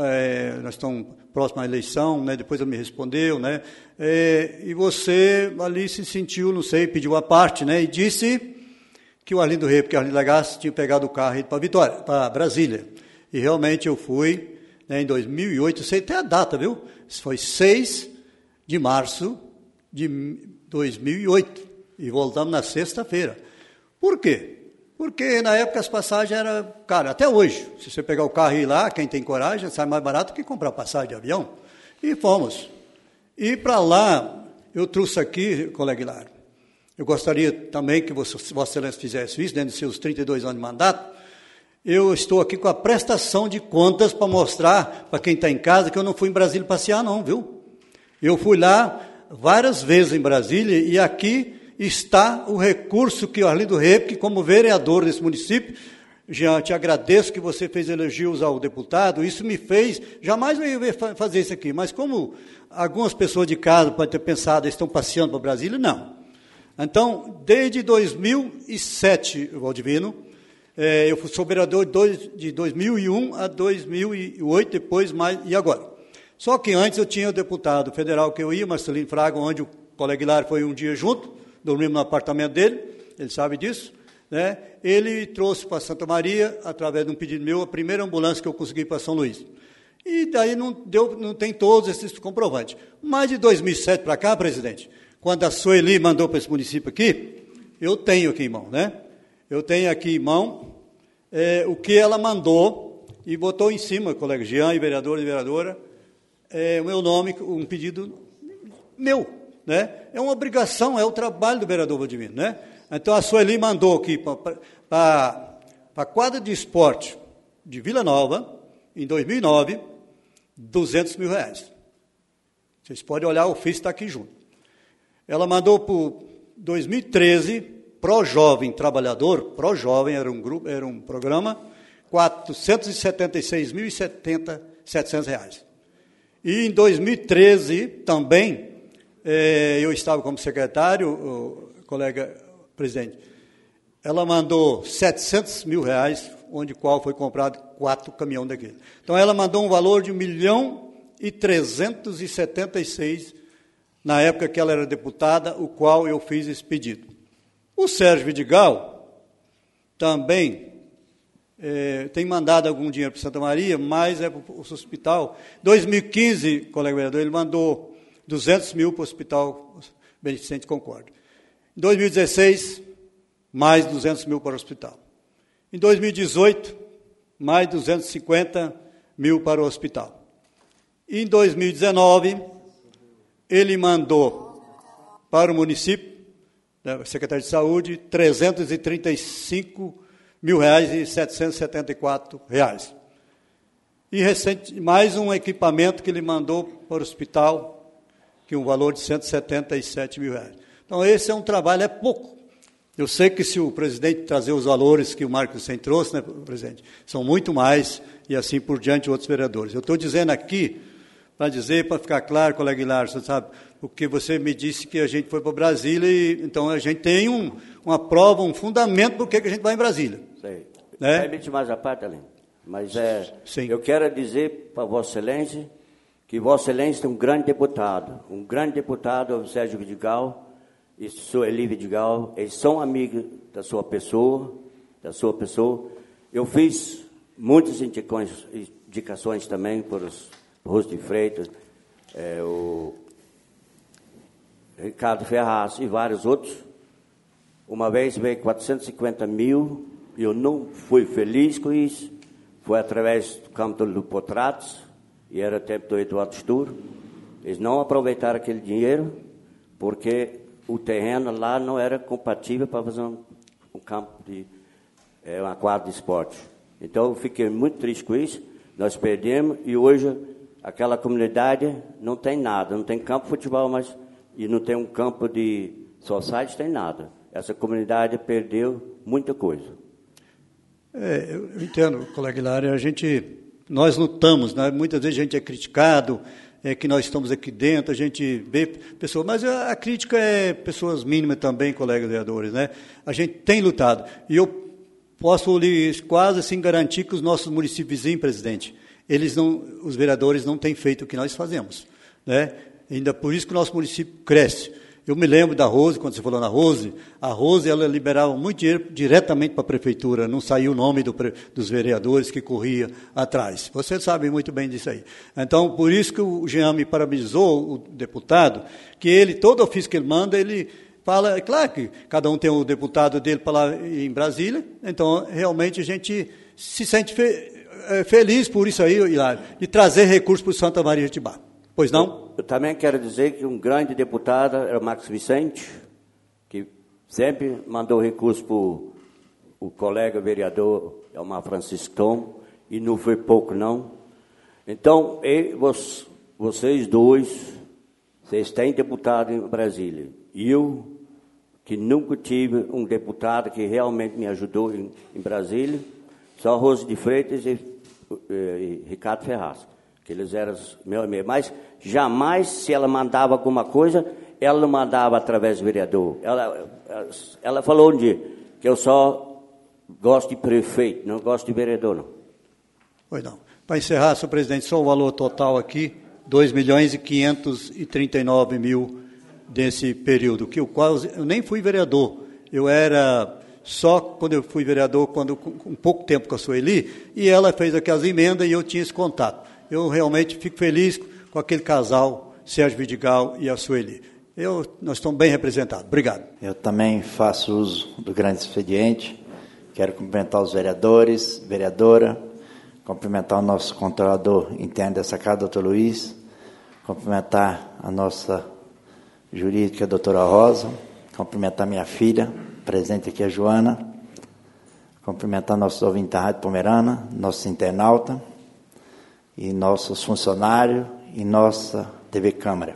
é, nós estamos próximos à eleição, né, depois ele me respondeu, né, é, e você ali se sentiu, não sei, pediu a parte, né, e disse que o Arlindo Rei, porque o Arlindo Lagasse tinha pegado o carro e ido para Vitória, para Brasília. E realmente eu fui, né, em dois mil e oito, sei até a data, viu? Foi seis de março de dois mil e oito, e voltamos na sexta-feira. Por quê? Porque na época as passagens eram caras, até hoje. Se você pegar o carro e ir lá, quem tem coragem, sai mais barato que comprar passagem de avião. E fomos. E para lá, eu trouxe aqui, colega Hilário, eu gostaria também que Vossa Excelência fizesse isso, dentro dos seus trinta e dois anos de mandato. Eu estou aqui com a prestação de contas para mostrar para quem está em casa que eu não fui em Brasília passear, não, viu? Eu fui lá várias vezes em Brasília, e aqui está o recurso que o Arlindo Rei, como vereador desse município, já te agradeço que você fez elogios ao deputado, isso me fez, jamais eu ia fazer isso aqui, mas como algumas pessoas de casa podem ter pensado, estão passeando para Brasília, não. Então, desde dois mil e sete, Valdivino, é, eu sou vereador de dois mil e um a dois mil e oito, depois mais, e agora? Só que antes eu tinha o deputado federal que eu ia, Marcelino Fraga, onde o colega Hilário foi um dia junto, dormimos no apartamento dele, ele sabe disso, né? Ele trouxe para Santa Maria, através de um pedido meu, a primeira ambulância que eu consegui para São Luís. E daí não, deu, não tem todos esses comprovantes. Mas de dois mil e sete para cá, presidente, quando a Sueli mandou para esse município aqui, eu tenho aqui em mão, né? Eu tenho aqui em mão é, o que ela mandou e botou em cima, colega Jean e vereador e vereadora, é, o meu nome, um pedido meu, né? É uma obrigação, é o trabalho do vereador Valdemiro, né? Então a Sueli mandou aqui para a quadra de esporte de Vila Nova, em dois mil e nove, duzentos mil reais. Vocês podem olhar, o ofício está aqui junto. Ela mandou para dois mil e treze, Pro Jovem Trabalhador, Pro Jovem era um grupo, era um programa, quatrocentos e setenta e seis mil e setecentos reais. E em dois mil e treze também, eh, eu estava como secretário, o colega presidente, ela mandou setecentos mil reais, onde qual foi comprado quatro caminhões daquele. Então ela mandou um valor de um milhão e trezentos e setenta e seis, na época que ela era deputada, o qual eu fiz esse pedido. O Sérgio Vidigal também é, tem mandado algum dinheiro para Santa Maria, mas é para o hospital. Em dois mil e quinze, colega vereador, ele mandou duzentos mil para o Hospital Beneficente Concórdia. Em dois mil e dezesseis, mais duzentos mil para o hospital. Em dois mil e dezoito, mais duzentos e cinquenta mil para o hospital. E em dois mil e dezenove, ele mandou para o município, da Secretaria de Saúde, trezentos e trinta e cinco mil reais e setecentos e setenta e quatro reais. E recente, mais um equipamento que ele mandou para o hospital, que é um valor de cento e setenta e sete mil reais. Então, esse é um trabalho, é pouco. Eu sei que se o presidente trazer os valores que o Marcos Vicente trouxe, né, presidente, são muito mais, e assim por diante outros vereadores. Eu estou dizendo aqui, para dizer, para ficar claro, colega Hilário, você sabe, porque você me disse que a gente foi para Brasília, e então a gente tem um, uma prova, um fundamento por que a gente vai em Brasília. Sei. Né? Permite mais a parte, Aline. Mas é, Sim. eu quero dizer para Vossa Excelência que Vossa Excelência tem um grande deputado, um grande deputado, o Sérgio Vidigal, e Sueli Vidigal, eles são amigos da sua pessoa, da sua pessoa. Eu fiz muitas indicações, indicações também para os Rosto de Freitas, é, o Ricardo Ferraz e vários outros. Uma vez veio quatrocentos e cinquenta mil, e eu não fui feliz com isso. Foi através do campo do Potratos, e era tempo do Eduardo Stur. Eles não aproveitaram aquele dinheiro, porque o terreno lá não era compatível para fazer um, um campo de é, uma quadra de esporte. Então eu fiquei muito triste com isso. Nós perdemos, e hoje aquela comunidade não tem nada, não tem campo de futebol, mas e não tem um campo de society, tem nada. Essa comunidade perdeu muita coisa. É, eu entendo, colega Hilário, a gente, nós lutamos, né? Muitas vezes a gente é criticado, é que nós estamos aqui dentro, a gente vê pessoas, mas a, a crítica é pessoas mínimas também, colegas vereadores, né? A gente tem lutado, e eu posso lhe quase assim garantir que os nossos municípios vizinhos, presidente, eles não, os vereadores não têm feito o que nós fazemos, né? Ainda por isso que o nosso município cresce. Eu me lembro da Rose, quando você falou na Rose, a Rose ela liberava muito dinheiro diretamente para a prefeitura, não saiu o nome do, dos vereadores que corria atrás. Você sabe muito bem disso aí. Então, por isso que o Jean me parabenizou, o deputado, que ele, todo ofício que ele manda, ele fala, é claro que cada um tem o deputado dele para lá em Brasília, então realmente a gente se sente fe, é, feliz por isso aí, Hilário, de trazer recursos para o Santa Maria de Itibá. Pois não? Eu, eu também quero dizer que um grande deputado era o Marcos Vicente, que sempre mandou recursos para o colega vereador Elmar Francisco Tom, e não foi pouco, não. Então, e, vos, vocês dois, vocês têm deputado em Brasília. E eu, que nunca tive um deputado que realmente me ajudou em, em Brasília, só Rose de Freitas e, e, e Ricardo Ferraz. Que eles eram meu amigo, mas jamais, se ela mandava alguma coisa, ela não mandava através do vereador. Ela, ela falou um dia que eu só gosto de prefeito, não gosto de vereador, não. Pois não. Para encerrar, senhor presidente, só o valor total aqui, dois milhões e quinhentos e trinta e nove mil desse período, que eu quase, eu nem fui vereador, eu era só quando eu fui vereador, quando com um pouco tempo com a Sueli, e ela fez aquelas emendas e eu tinha esse contato. Eu realmente fico feliz com aquele casal, Sérgio Vidigal e a Sueli. eu, nós estamos bem representados. Obrigado. Eu também faço uso do grande expediente. Quero cumprimentar os vereadores, vereadora, cumprimentar o nosso controlador interno dessa casa, doutor Luiz, cumprimentar a nossa jurídica, doutora Rosa, cumprimentar minha filha, presente aqui a Joana, cumprimentar nossos ouvintes da Rádio Pomerana, nossos internautas, e nossos funcionários, e nossa T V Câmara.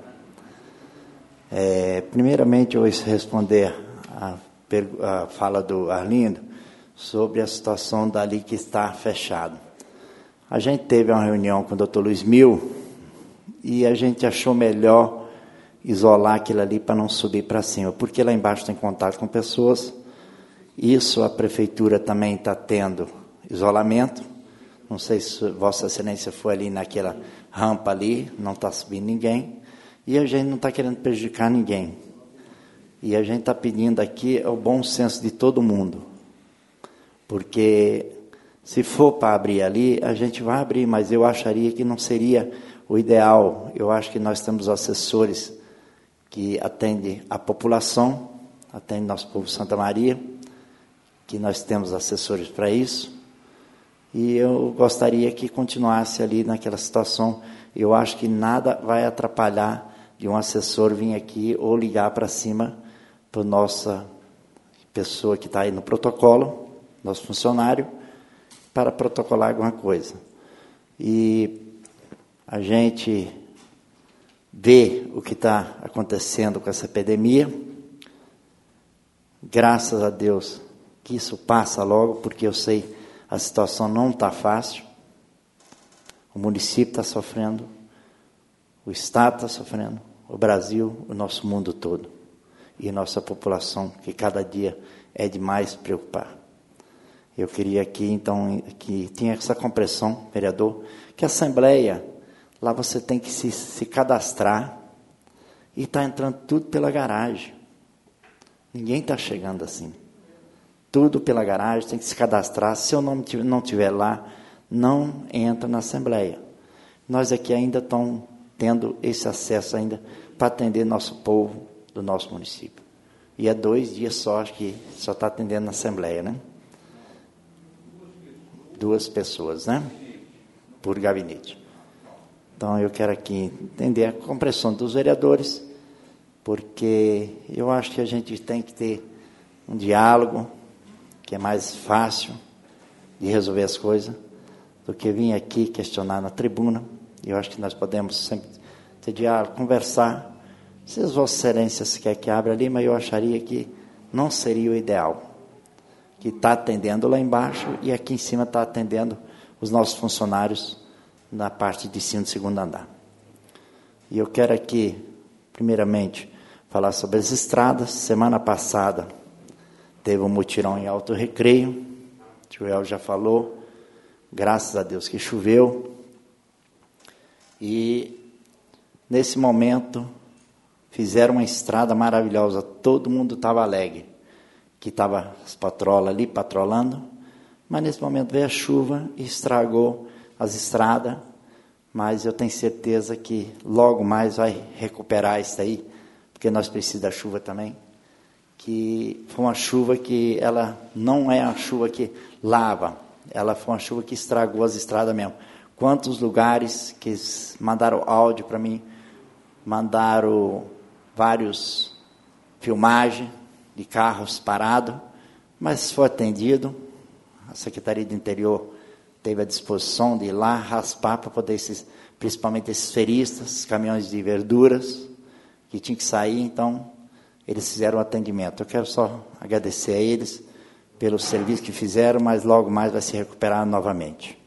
É, primeiramente, eu vou responder a, a fala do Arlindo sobre a situação dali que está fechado. A gente teve uma reunião com o doutor Luiz Mil e a gente achou melhor isolar aquilo ali para não subir para cima, porque lá embaixo tem contato com pessoas. Isso a prefeitura também está tendo isolamento. Não sei se Vossa Excelência foi ali naquela rampa ali, não está subindo ninguém. E a gente não está querendo prejudicar ninguém. E a gente está pedindo aqui o bom senso de todo mundo. Porque se for para abrir ali, a gente vai abrir, mas eu acharia que não seria o ideal. Eu acho que nós temos assessores que atendem a população, atendem nosso povo de Santa Maria, que nós temos assessores para isso. E eu gostaria que continuasse ali naquela situação. Eu acho que nada vai atrapalhar de um assessor vir aqui ou ligar para cima para a nossa pessoa que está aí no protocolo, nosso funcionário, para protocolar alguma coisa. E a gente vê o que está acontecendo com essa epidemia. Graças a Deus que isso passa logo, porque eu sei a situação não está fácil. O município está sofrendo, o Estado está sofrendo, o Brasil, o nosso mundo todo. E a nossa população, que cada dia é de mais preocupar. Eu queria aqui, então, que tinha essa compreensão, vereador, que a Assembleia, lá você tem que se, se cadastrar e está entrando tudo pela garagem. Ninguém está chegando assim. Tudo pela garagem, tem que se cadastrar. Se o nome não estiver lá, não entra na Assembleia. Nós aqui ainda estamos tendo esse acesso ainda para atender nosso povo do nosso município. E é dois dias só, acho que só está atendendo na Assembleia, né? Duas pessoas, né? Por gabinete. Então, eu quero aqui entender a compreensão dos vereadores, porque eu acho que a gente tem que ter um diálogo, que é mais fácil de resolver as coisas, do que vir aqui questionar na tribuna. Eu acho que nós podemos sempre ter diálogo, conversar. Se as Vossas Excelências querem que abra ali, mas eu acharia que não seria o ideal. Que está atendendo lá embaixo e aqui em cima está atendendo os nossos funcionários na parte de cima do segundo andar. E eu quero aqui, primeiramente, falar sobre as estradas. Semana passada teve um mutirão em Alto Recreio, o Joel já falou, graças a Deus que choveu. E nesse momento fizeram uma estrada maravilhosa, todo mundo estava alegre, que estava as patrolas ali patrolando, mas nesse momento veio a chuva e estragou as estradas, mas eu tenho certeza que logo mais vai recuperar isso aí, porque nós precisamos da chuva também, que foi uma chuva que ela não é uma chuva que lava, ela foi uma chuva que estragou as estradas mesmo. Quantos lugares que mandaram áudio para mim, mandaram vários filmagens de carros parados, mas foi atendido. A Secretaria do Interior teve a disposição de ir lá raspar para poder, esses, principalmente esses feristas, caminhões de verduras, que tinham que sair, então eles fizeram o atendimento. Eu quero só agradecer a eles pelo serviço que fizeram, mas logo mais vai se recuperar novamente.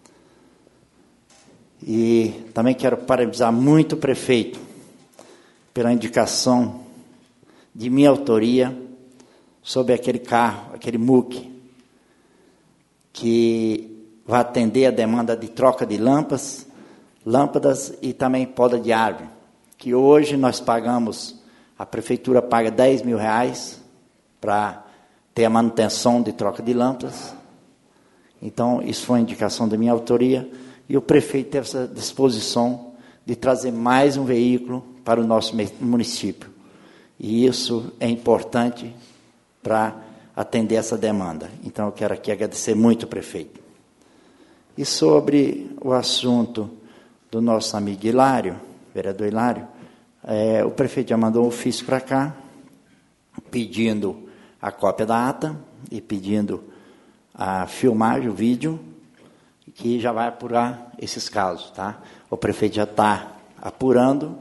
E também quero parabenizar muito o prefeito pela indicação de minha autoria sobre aquele carro, aquele M U C, que vai atender a demanda de troca de lâmpadas, lâmpadas e também poda de árvore, que hoje nós pagamos, a prefeitura paga dez mil reais para ter a manutenção de troca de lâmpadas. Então, isso foi uma indicação da minha autoria, e o prefeito teve essa disposição de trazer mais um veículo para o nosso município. E isso é importante para atender essa demanda. Então, eu quero aqui agradecer muito o prefeito. E sobre o assunto do nosso amigo Hilário, vereador Hilário, é, o prefeito já mandou um ofício para cá, pedindo a cópia da ata e pedindo a filmagem, o vídeo, que já vai apurar esses casos, tá? O prefeito já está apurando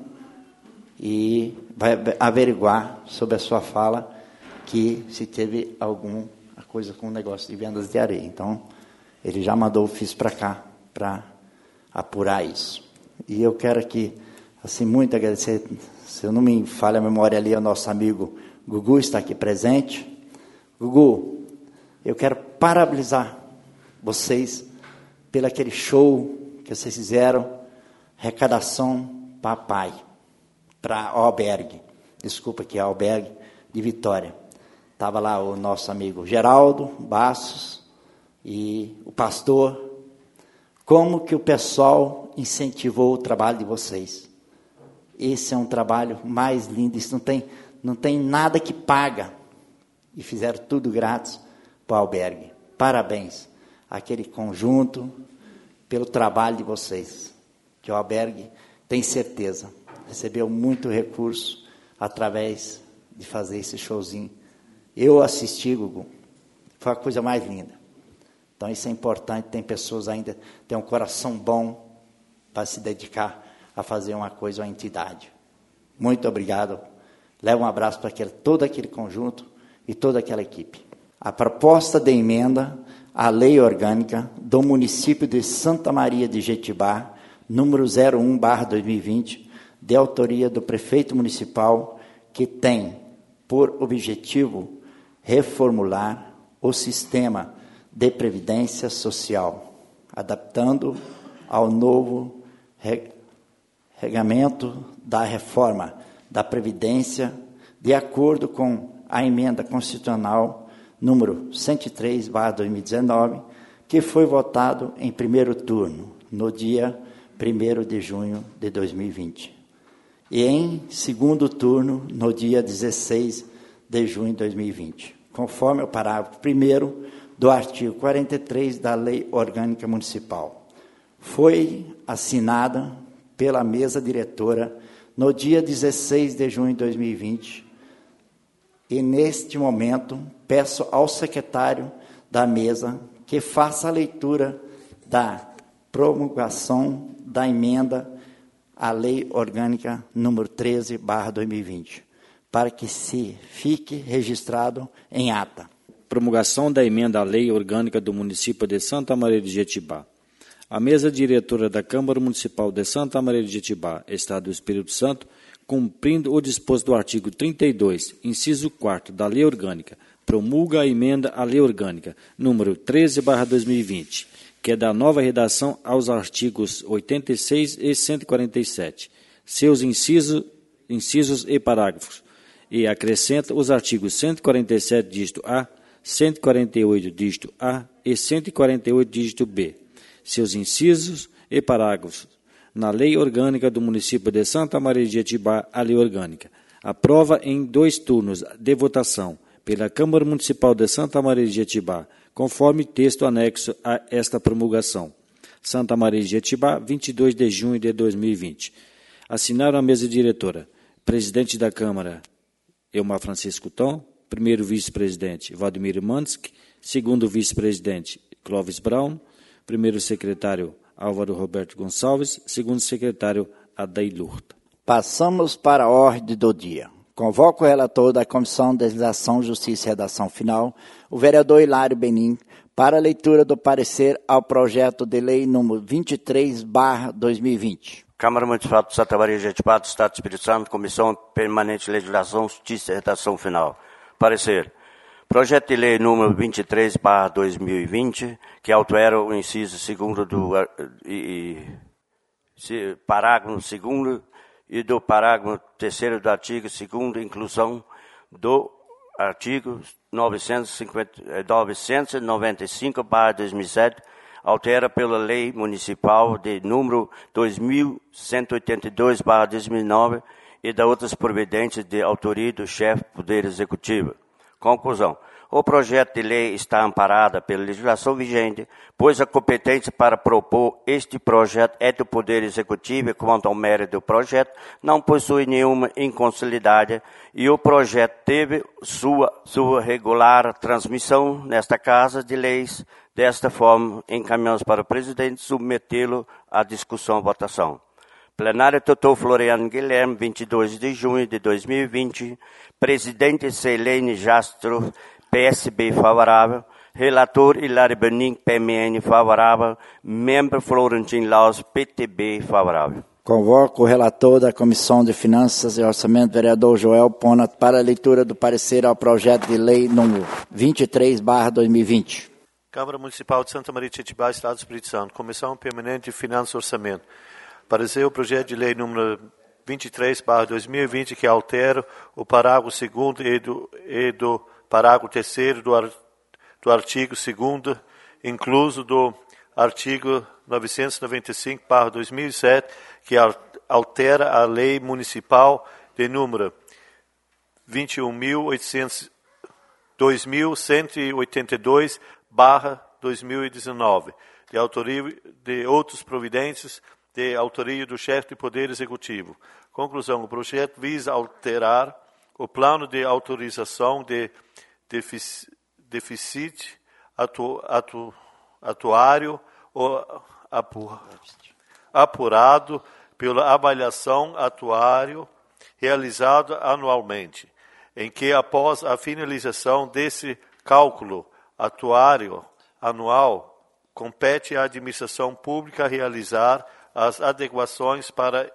e vai averiguar sobre a sua fala que se teve alguma coisa com o negócio de vendas de areia. Então, ele já mandou o ofício para cá para apurar isso. E eu quero aqui, assim, muito agradecer, se eu não me falha a memória ali, o nosso amigo Gugu está aqui presente. Gugu, eu quero parabenizar vocês pelo aquele show que vocês fizeram, arrecadação papai, para albergue, desculpa que é albergue de Vitória. Estava lá o nosso amigo Geraldo Bastos e o pastor. Como que o pessoal incentivou o trabalho de vocês? Esse é um trabalho mais lindo, isso não tem, não tem nada que paga. E fizeram tudo grátis para o albergue. Parabéns àquele conjunto pelo trabalho de vocês. Que o albergue, tem certeza, recebeu muito recurso através de fazer esse showzinho. Eu assisti, Gugu, foi a coisa mais linda. Então isso é importante, tem pessoas ainda, tem um coração bom para se dedicar a fazer uma coisa, uma entidade. Muito obrigado. Leva um abraço para aquele, todo aquele conjunto e toda aquela equipe. A proposta de emenda à lei orgânica do município de Santa Maria de Jetibá, número zero um barra dois mil e vinte, de autoria do prefeito municipal, que tem por objetivo reformular o sistema de previdência social, adaptando ao novo regulamento da reforma da Previdência, de acordo com a emenda constitucional número cento e três barra dois mil e dezenove, que foi votado em primeiro turno, no dia primeiro de junho de dois mil e vinte, e em segundo turno, no dia dezesseis de junho de dois mil e vinte, conforme o parágrafo primeiro do artigo quarenta e três da Lei Orgânica Municipal. Foi assinada pela mesa diretora no dia dezesseis de junho de dois mil e vinte, e neste momento peço ao secretário da mesa que faça a leitura da promulgação da emenda à Lei Orgânica número treze barra dois mil e vinte, para que se fique registrado em ata. Promulgação da emenda à Lei Orgânica do município de Santa Maria de Jetibá. A mesa diretora da Câmara Municipal de Santa Maria de Jetibá, Estado do Espírito Santo, cumprindo o disposto do artigo trinta e dois, inciso quarto da Lei Orgânica, promulga a emenda à Lei Orgânica número treze barra dois mil e vinte, que é da nova redação aos artigos oitenta e seis e cento e quarenta e sete, seus incisos, incisos e parágrafos, e acrescenta os artigos cento e quarenta e sete, dígito A, cento e quarenta e oito, dígito A e cento e quarenta e oito, dígito B, seus incisos e parágrafos, na Lei Orgânica do município de Santa Maria de Jetibá, a Lei Orgânica. Aprova em dois turnos de votação pela Câmara Municipal de Santa Maria de Jetibá, conforme texto anexo a esta promulgação. Santa Maria de Jetibá, vinte e dois de junho de dois mil e vinte. Assinaram a mesa diretora, presidente da Câmara, Elmar Francisco Tom, primeiro vice-presidente, Valdemir Mansky, segundo vice-presidente, Clóvis Brown, primeiro secretário, Álvaro Roberto Gonçalves, segundo secretário, Adair Lurta. Passamos para a ordem do dia. Convoco o relator da Comissão de Legislação, Justiça e Redação Final, o vereador Hilário Benim, para a leitura do parecer ao projeto de lei número vinte e três barra dois mil e vinte. Câmara Municipal de Santa Maria de Jetibá, do Estado do Espírito Santo, Comissão Permanente de Legislação, Justiça e Redação Final. Parecer. Projeto de lei número vinte e três barra dois mil e vinte, que altera o inciso segundo do e, e, parágrafo segundo e do parágrafo terceiro do artigo segundo, inclusão do artigo novecentos e noventa e cinco barra dois mil e sete, altera pela lei municipal de número dois mil cento e oitenta e dois barra dois mil e nove e da outras providências de autoria do chefe do Poder Executivo. Conclusão. O projeto de lei está amparado pela legislação vigente, pois a competência para propor este projeto é do Poder Executivo e, quanto ao mérito do projeto, não possui nenhuma inconstitucionalidade e o projeto teve sua, sua regular transmissão nesta Casa de Leis. Desta forma, encaminhamos para o presidente submetê-lo à discussão e votação. Plenário doutor Floriano Guilherme, vinte e dois de junho de dois mil e vinte. Presidente Selene Jastro, P S B favorável. Relator Hilário Benin, P M N favorável. Membro Florentino Laus, P T B favorável. Convoco o relator da Comissão de Finanças e Orçamento, vereador Joel Pona, para a leitura do parecer ao projeto de lei número vinte e três barra dois mil e vinte. Câmara Municipal de Santa Maria de Itibá, Estado do Espírito Santo. Comissão Permanente de Finanças e Orçamento. Parecer o projeto de lei número vinte e três barra dois mil e vinte, que altera o parágrafo segundo e do, e do parágrafo terceiro do, ar, do artigo segundo, incluso do artigo novecentos e noventa e cinco barra dois mil e sete, que altera a lei municipal de número vinte e um mil cento e oitenta e dois barra dois mil e dezenove, de autoria de outras providências de autoria do chefe do Poder Executivo. Conclusão, o projeto visa alterar o plano de autorização de defic, deficit atu, atu, atuário ou apu, apurado pela avaliação atuário realizada anualmente, em que, após a finalização desse cálculo atuário anual, compete à administração pública realizar as adequações para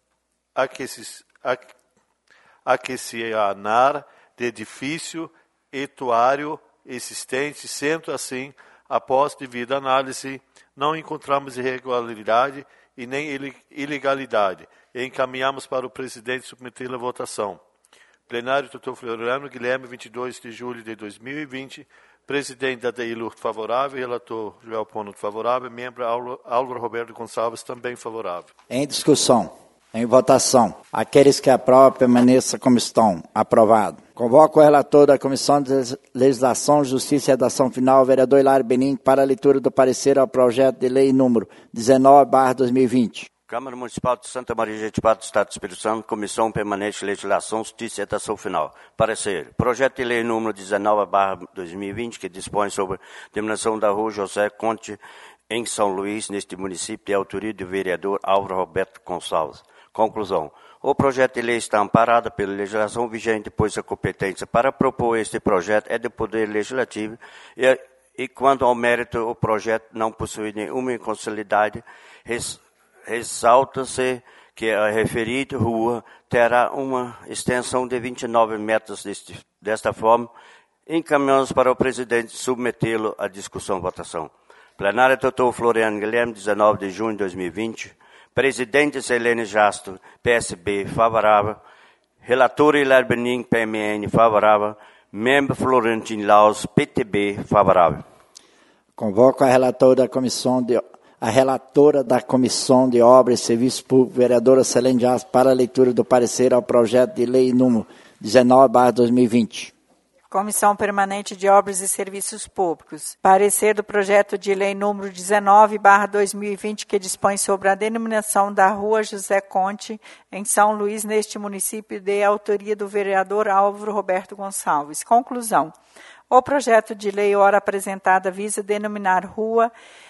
aquisicionar de edifício etuário existente, sendo assim, após devida análise, não encontramos irregularidade e nem ilegalidade, e encaminhamos para o presidente submeter a votação. Plenário doutor Floriano Guilherme, vinte e dois de julho de dois mil e vinte, presidente da D I L U R favorável, relator Joel Pono favorável, membro Álvaro Roberto Gonçalves também favorável. Em discussão, em votação, aqueles que aprovam permaneçam como estão. Aprovado. Convoco o relator da Comissão de Legislação, Justiça e Redação Final, vereador Hilário Benin, para a leitura do parecer ao projeto de lei número dezenove barra dois mil e vinte. Câmara Municipal de Santa Maria de Itibá do Estado do Espírito Santo, Comissão Permanente de Legislação, Justiça e Redação Final. Parecer. Projeto de lei número dezenove barra dois mil e vinte, que dispõe sobre a denominação da rua José Conte, em São Luís, neste município, de autoria do vereador Álvaro Roberto Gonçalves. Conclusão. O projeto de lei está amparado pela legislação vigente, pois a competência para propor este projeto é do Poder Legislativo e, e quanto ao mérito, o projeto não possui nenhuma inconstitucionalidade. Res, Ressalta-se que a referida rua terá uma extensão de vinte e nove metros. Deste, desta forma, encaminhamos para o presidente submetê-lo à discussão e votação. Plenário doutor Floriano Guilherme, dezenove de junho de dois mil e vinte. Presidente Selene Jastro, P S B, favorável. Relator Hilário Benin, P M N, favorável. Membro Florentino Laus, P T B, favorável. Convoco a relatora da Comissão de A relatora da Comissão de Obras e Serviços Públicos, vereadora Selene Jastro, para a leitura do parecer ao projeto de lei número dezenove barra dois mil e vinte. Comissão Permanente de Obras e Serviços Públicos. Parecer do projeto de lei número dezenove barra dois mil e vinte, que dispõe sobre a denominação da rua José Conte, em São Luís, neste município, de autoria do vereador Álvaro Roberto Gonçalves. Conclusão. O projeto de lei, ora apresentada, visa denominar rua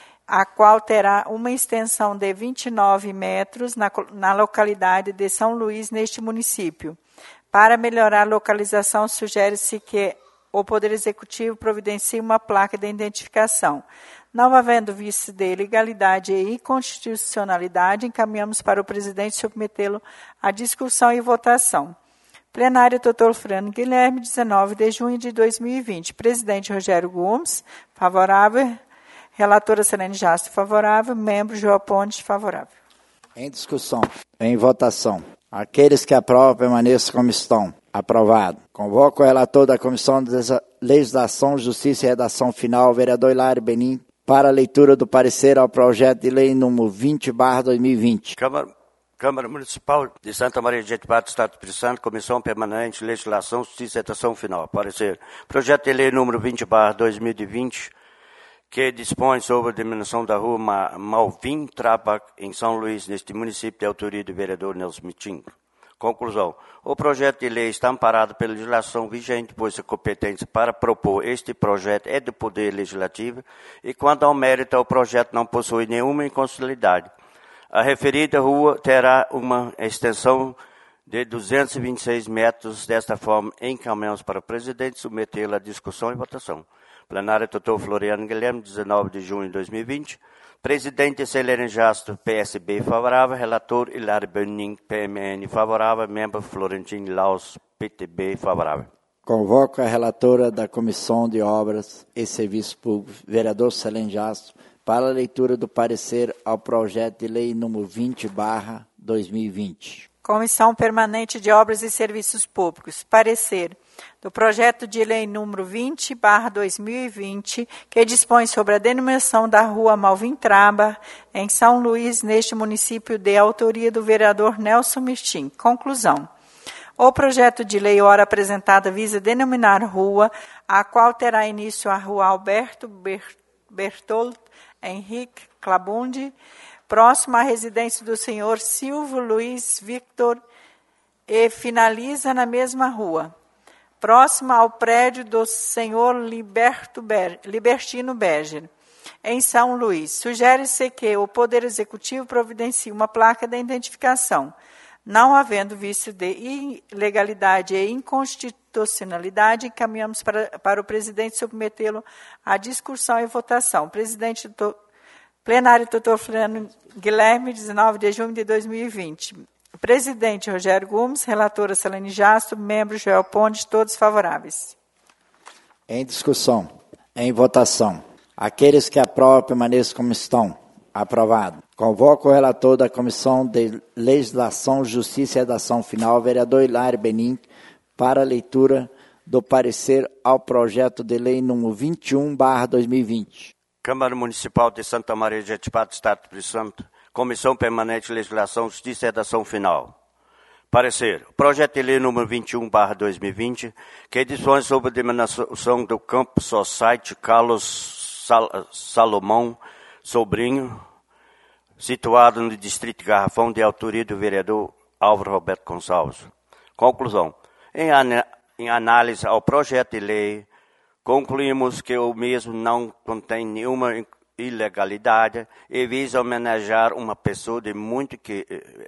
a qual terá uma extensão de vinte e nove metros na, na localidade de São Luís, neste município. Para melhorar a localização, sugere-se que o Poder Executivo providencie uma placa de identificação. Não havendo visto de ilegalidade e inconstitucionalidade, encaminhamos para o presidente submetê-lo à discussão e votação. Plenário doutor Floriano Guilherme, dezenove de junho de dois mil e vinte. Presidente Rogério Gomes, favorável. Relatora Selene Jastro, favorável. Membro João Ponte, favorável. Em discussão, em votação. Aqueles que aprovam permaneçam como estão. Aprovado. Convoco o relator da Comissão de Legislação, Justiça e Redação Final, vereador Hilário Benin, para a leitura do parecer ao projeto de lei número vinte barra dois mil e vinte. Câmara, Câmara Municipal de Santa Maria de Jetibá, Estado do Espírito Santo, Comissão Permanente, Legislação, Justiça e Votação Final. Parecer. Projeto de Lei número vinte barra dois mil e vinte, que dispõe sobre a diminuição da rua Malvin Trabac, em São Luís, neste município, de autoria do vereador Nelson Mitinho. Conclusão. O projeto de lei está amparado pela legislação vigente, pois a competência para propor este projeto é do Poder Legislativo e, quanto ao mérito, o projeto não possui nenhuma inconstitucionalidade. A referida rua terá uma extensão de duzentos e vinte e seis metros. Desta forma, encaminhamos para o presidente submetê-la à discussão e votação. Plenário doutor Floriano Guilherme, dezenove de junho de dois mil e vinte. Presidente Celene Jastro, P S B, favorável. Relator Hilário Benin, P M N, favorável. Membro Florentino Laus, P T B, favorável. Convoco a relatora da Comissão de Obras e Serviços Públicos, vereador Celene Jastro, para a leitura do parecer ao projeto de lei número vinte barra dois mil e vinte. Comissão Permanente de Obras e Serviços Públicos. Parecer do projeto de lei número vinte barra dois mil e vinte, que dispõe sobre a denominação da rua Malvin Traba, em São Luís, neste município, de autoria do vereador Nelson Mistin. Conclusão. O projeto de lei ora apresentada visa denominar rua, a qual terá início a rua Alberto Bertolt Henrique Clabundi, próximo à residência do senhor Silvio Luiz Victor, e finaliza na mesma rua, próxima ao prédio do senhor Liberto Ber, Libertino Berger, em São Luís. Sugere-se que o Poder Executivo providencie uma placa de identificação, não havendo vício de ilegalidade e inconstitucionalidade. Encaminhamos para, para o presidente submetê-lo à discussão e votação. Presidente do Plenário doutor Floriano Guilherme, dezenove de junho de dois mil e vinte. Presidente Rogério Gomes, relatora Celene Jastro, membro Joel Pontes, todos favoráveis. Em discussão, em votação. Aqueles que aprovam permaneçam como estão. Aprovado. Convoco o relator da Comissão de Legislação, Justiça e Redação Final, vereador Hilário Benin, para a leitura do parecer ao projeto de lei número vinte e um barra dois mil e vinte. Câmara Municipal de Santa Maria de Jetibá, Estado do Espírito Santo, Comissão Permanente de Legislação, Justiça e Redação Final. Parecer. Projeto de lei número vinte e um barra dois mil e vinte, que dispõe sobre a diminuição do Campo Society Carlos Sal Salomão Sobrinho, situado no Distrito de Garrafão, de autoria do vereador Álvaro Roberto Gonçalves. Conclusão. Em, an em análise ao projeto de lei, concluímos que o mesmo não contém nenhuma ilegalidade e visa homenagear uma pessoa de muito que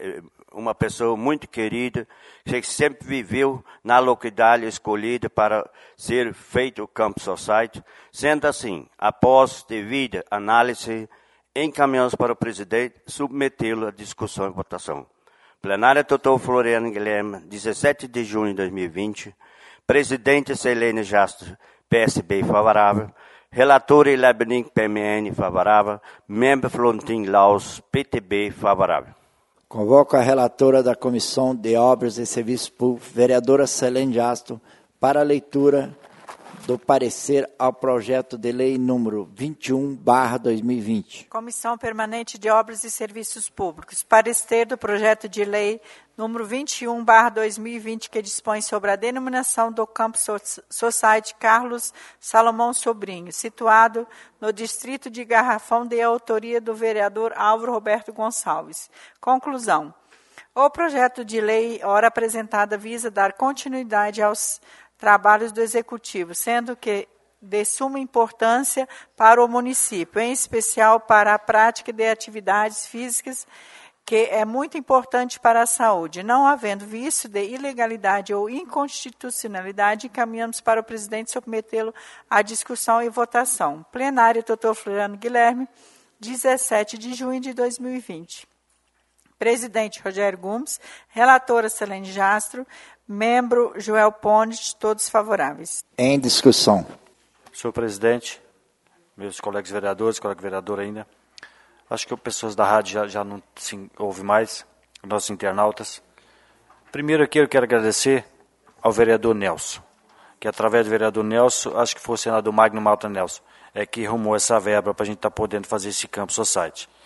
uma pessoa muito querida que sempre viveu na localidade escolhida para ser feito o Campo Society. Sendo assim, após devida análise, encaminhamos para o presidente submetê-lo à discussão e votação. Plenário doutor Floriano Guilherme, dezessete de junho de dois mil e vinte. Presidente Celene Jastro, P S B, favorável. Relator Hilário Benin, P M N, favorável. Membro Florentino Laus, P T B, favorável. Convoco a relatora da Comissão de Obras e Serviços Públicos, vereadora Celene Jastro, para a leitura do parecer ao projeto de lei número vinte e um barra dois mil e vinte. Comissão Permanente de Obras e Serviços Públicos. Parecer do projeto de lei número vinte e um barra dois mil e vinte, que dispõe sobre a denominação do Campo Society Carlos Salomão Sobrinho, situado no Distrito de Garrafão, de autoria do vereador Álvaro Roberto Gonçalves. Conclusão. O projeto de lei, ora apresentada, visa dar continuidade aos trabalhos do Executivo, sendo que de suma importância para o município, em especial para a prática de atividades físicas, que é muito importante para a saúde. Não havendo vício de ilegalidade ou inconstitucionalidade, encaminhamos para o presidente submetê-lo à discussão e votação. Plenário doutor Floriano Guilherme, dezessete de junho de dois mil e vinte. Presidente Rogério Gomes, relatora Celene Jastro, membro Joel Pontes, todos favoráveis. Em discussão. Senhor presidente, meus colegas vereadores, colega vereador ainda, acho que as pessoas da rádio já, já não se ouvem mais, nossos internautas. Primeiro aqui eu quero agradecer ao vereador Nelson, que através do vereador Nelson, acho que foi o senador Magno Malta Nelson, é que arrumou essa verba para a gente estar tá podendo fazer esse Campo Society.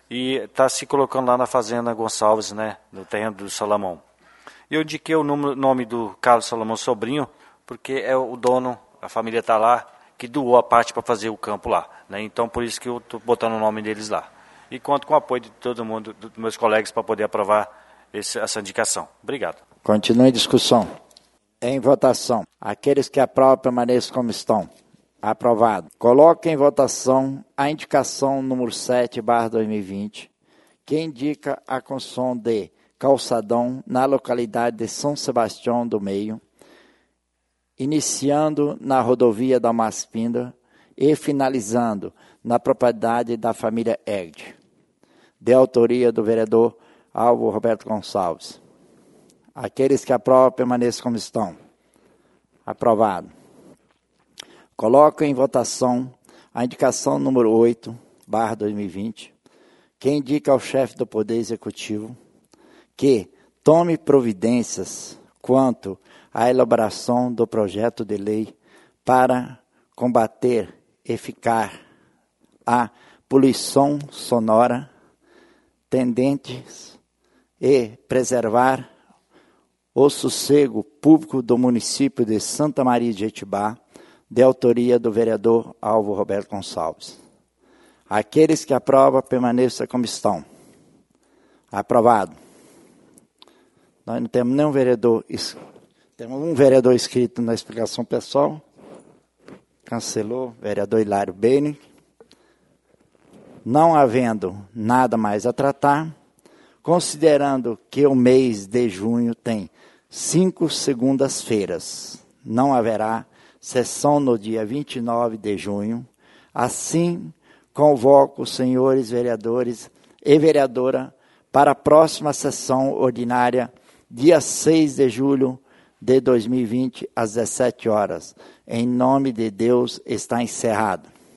e está se colocando lá na Fazenda Gonçalves, né, no terreno do Salomão. Eu indiquei o nome do Carlos Salomão Sobrinho, porque é o dono, a família está lá, que doou a parte para fazer o campo lá, né? Então, por isso que eu estou botando o nome deles lá. E conto com o apoio de todo mundo, dos meus colegas, para poder aprovar esse, essa indicação. Obrigado. Continue a discussão. Em votação. Aqueles que aprovam, permaneçam como estão. Aprovado. Coloque em votação a indicação número sete, barra dois mil e vinte, que indica a construção de calçadão na localidade de São Sebastião do Meio, iniciando na rodovia da Maspinda e finalizando na propriedade da família Egg, de autoria do vereador Álvaro Roberto Gonçalves. Aqueles que aprovam, permaneçam como estão. Aprovado. Coloco em votação a indicação número oito, barra dois mil e vinte, que indica ao chefe do Poder Executivo que tome providências quanto à elaboração do projeto de lei para combater e ficar a poluição sonora tendentes e preservar o sossego público do município de Santa Maria de Jetibá, de autoria do vereador Álvaro Roberto Gonçalves. Aqueles que aprovam, permaneçam como estão. Aprovado. Nós não temos nenhum vereador, temos um vereador inscrito na explicação pessoal, cancelou, vereador Hilário Bene. Não havendo nada mais a tratar, considerando que o mês de junho tem cinco segundas-feiras, não haverá sessão no dia vinte e nove de junho. Assim, convoco os senhores vereadores e vereadora para a próxima sessão ordinária, dia seis de julho de dois mil e vinte, às dezessete horas. Em nome de Deus, está encerrado.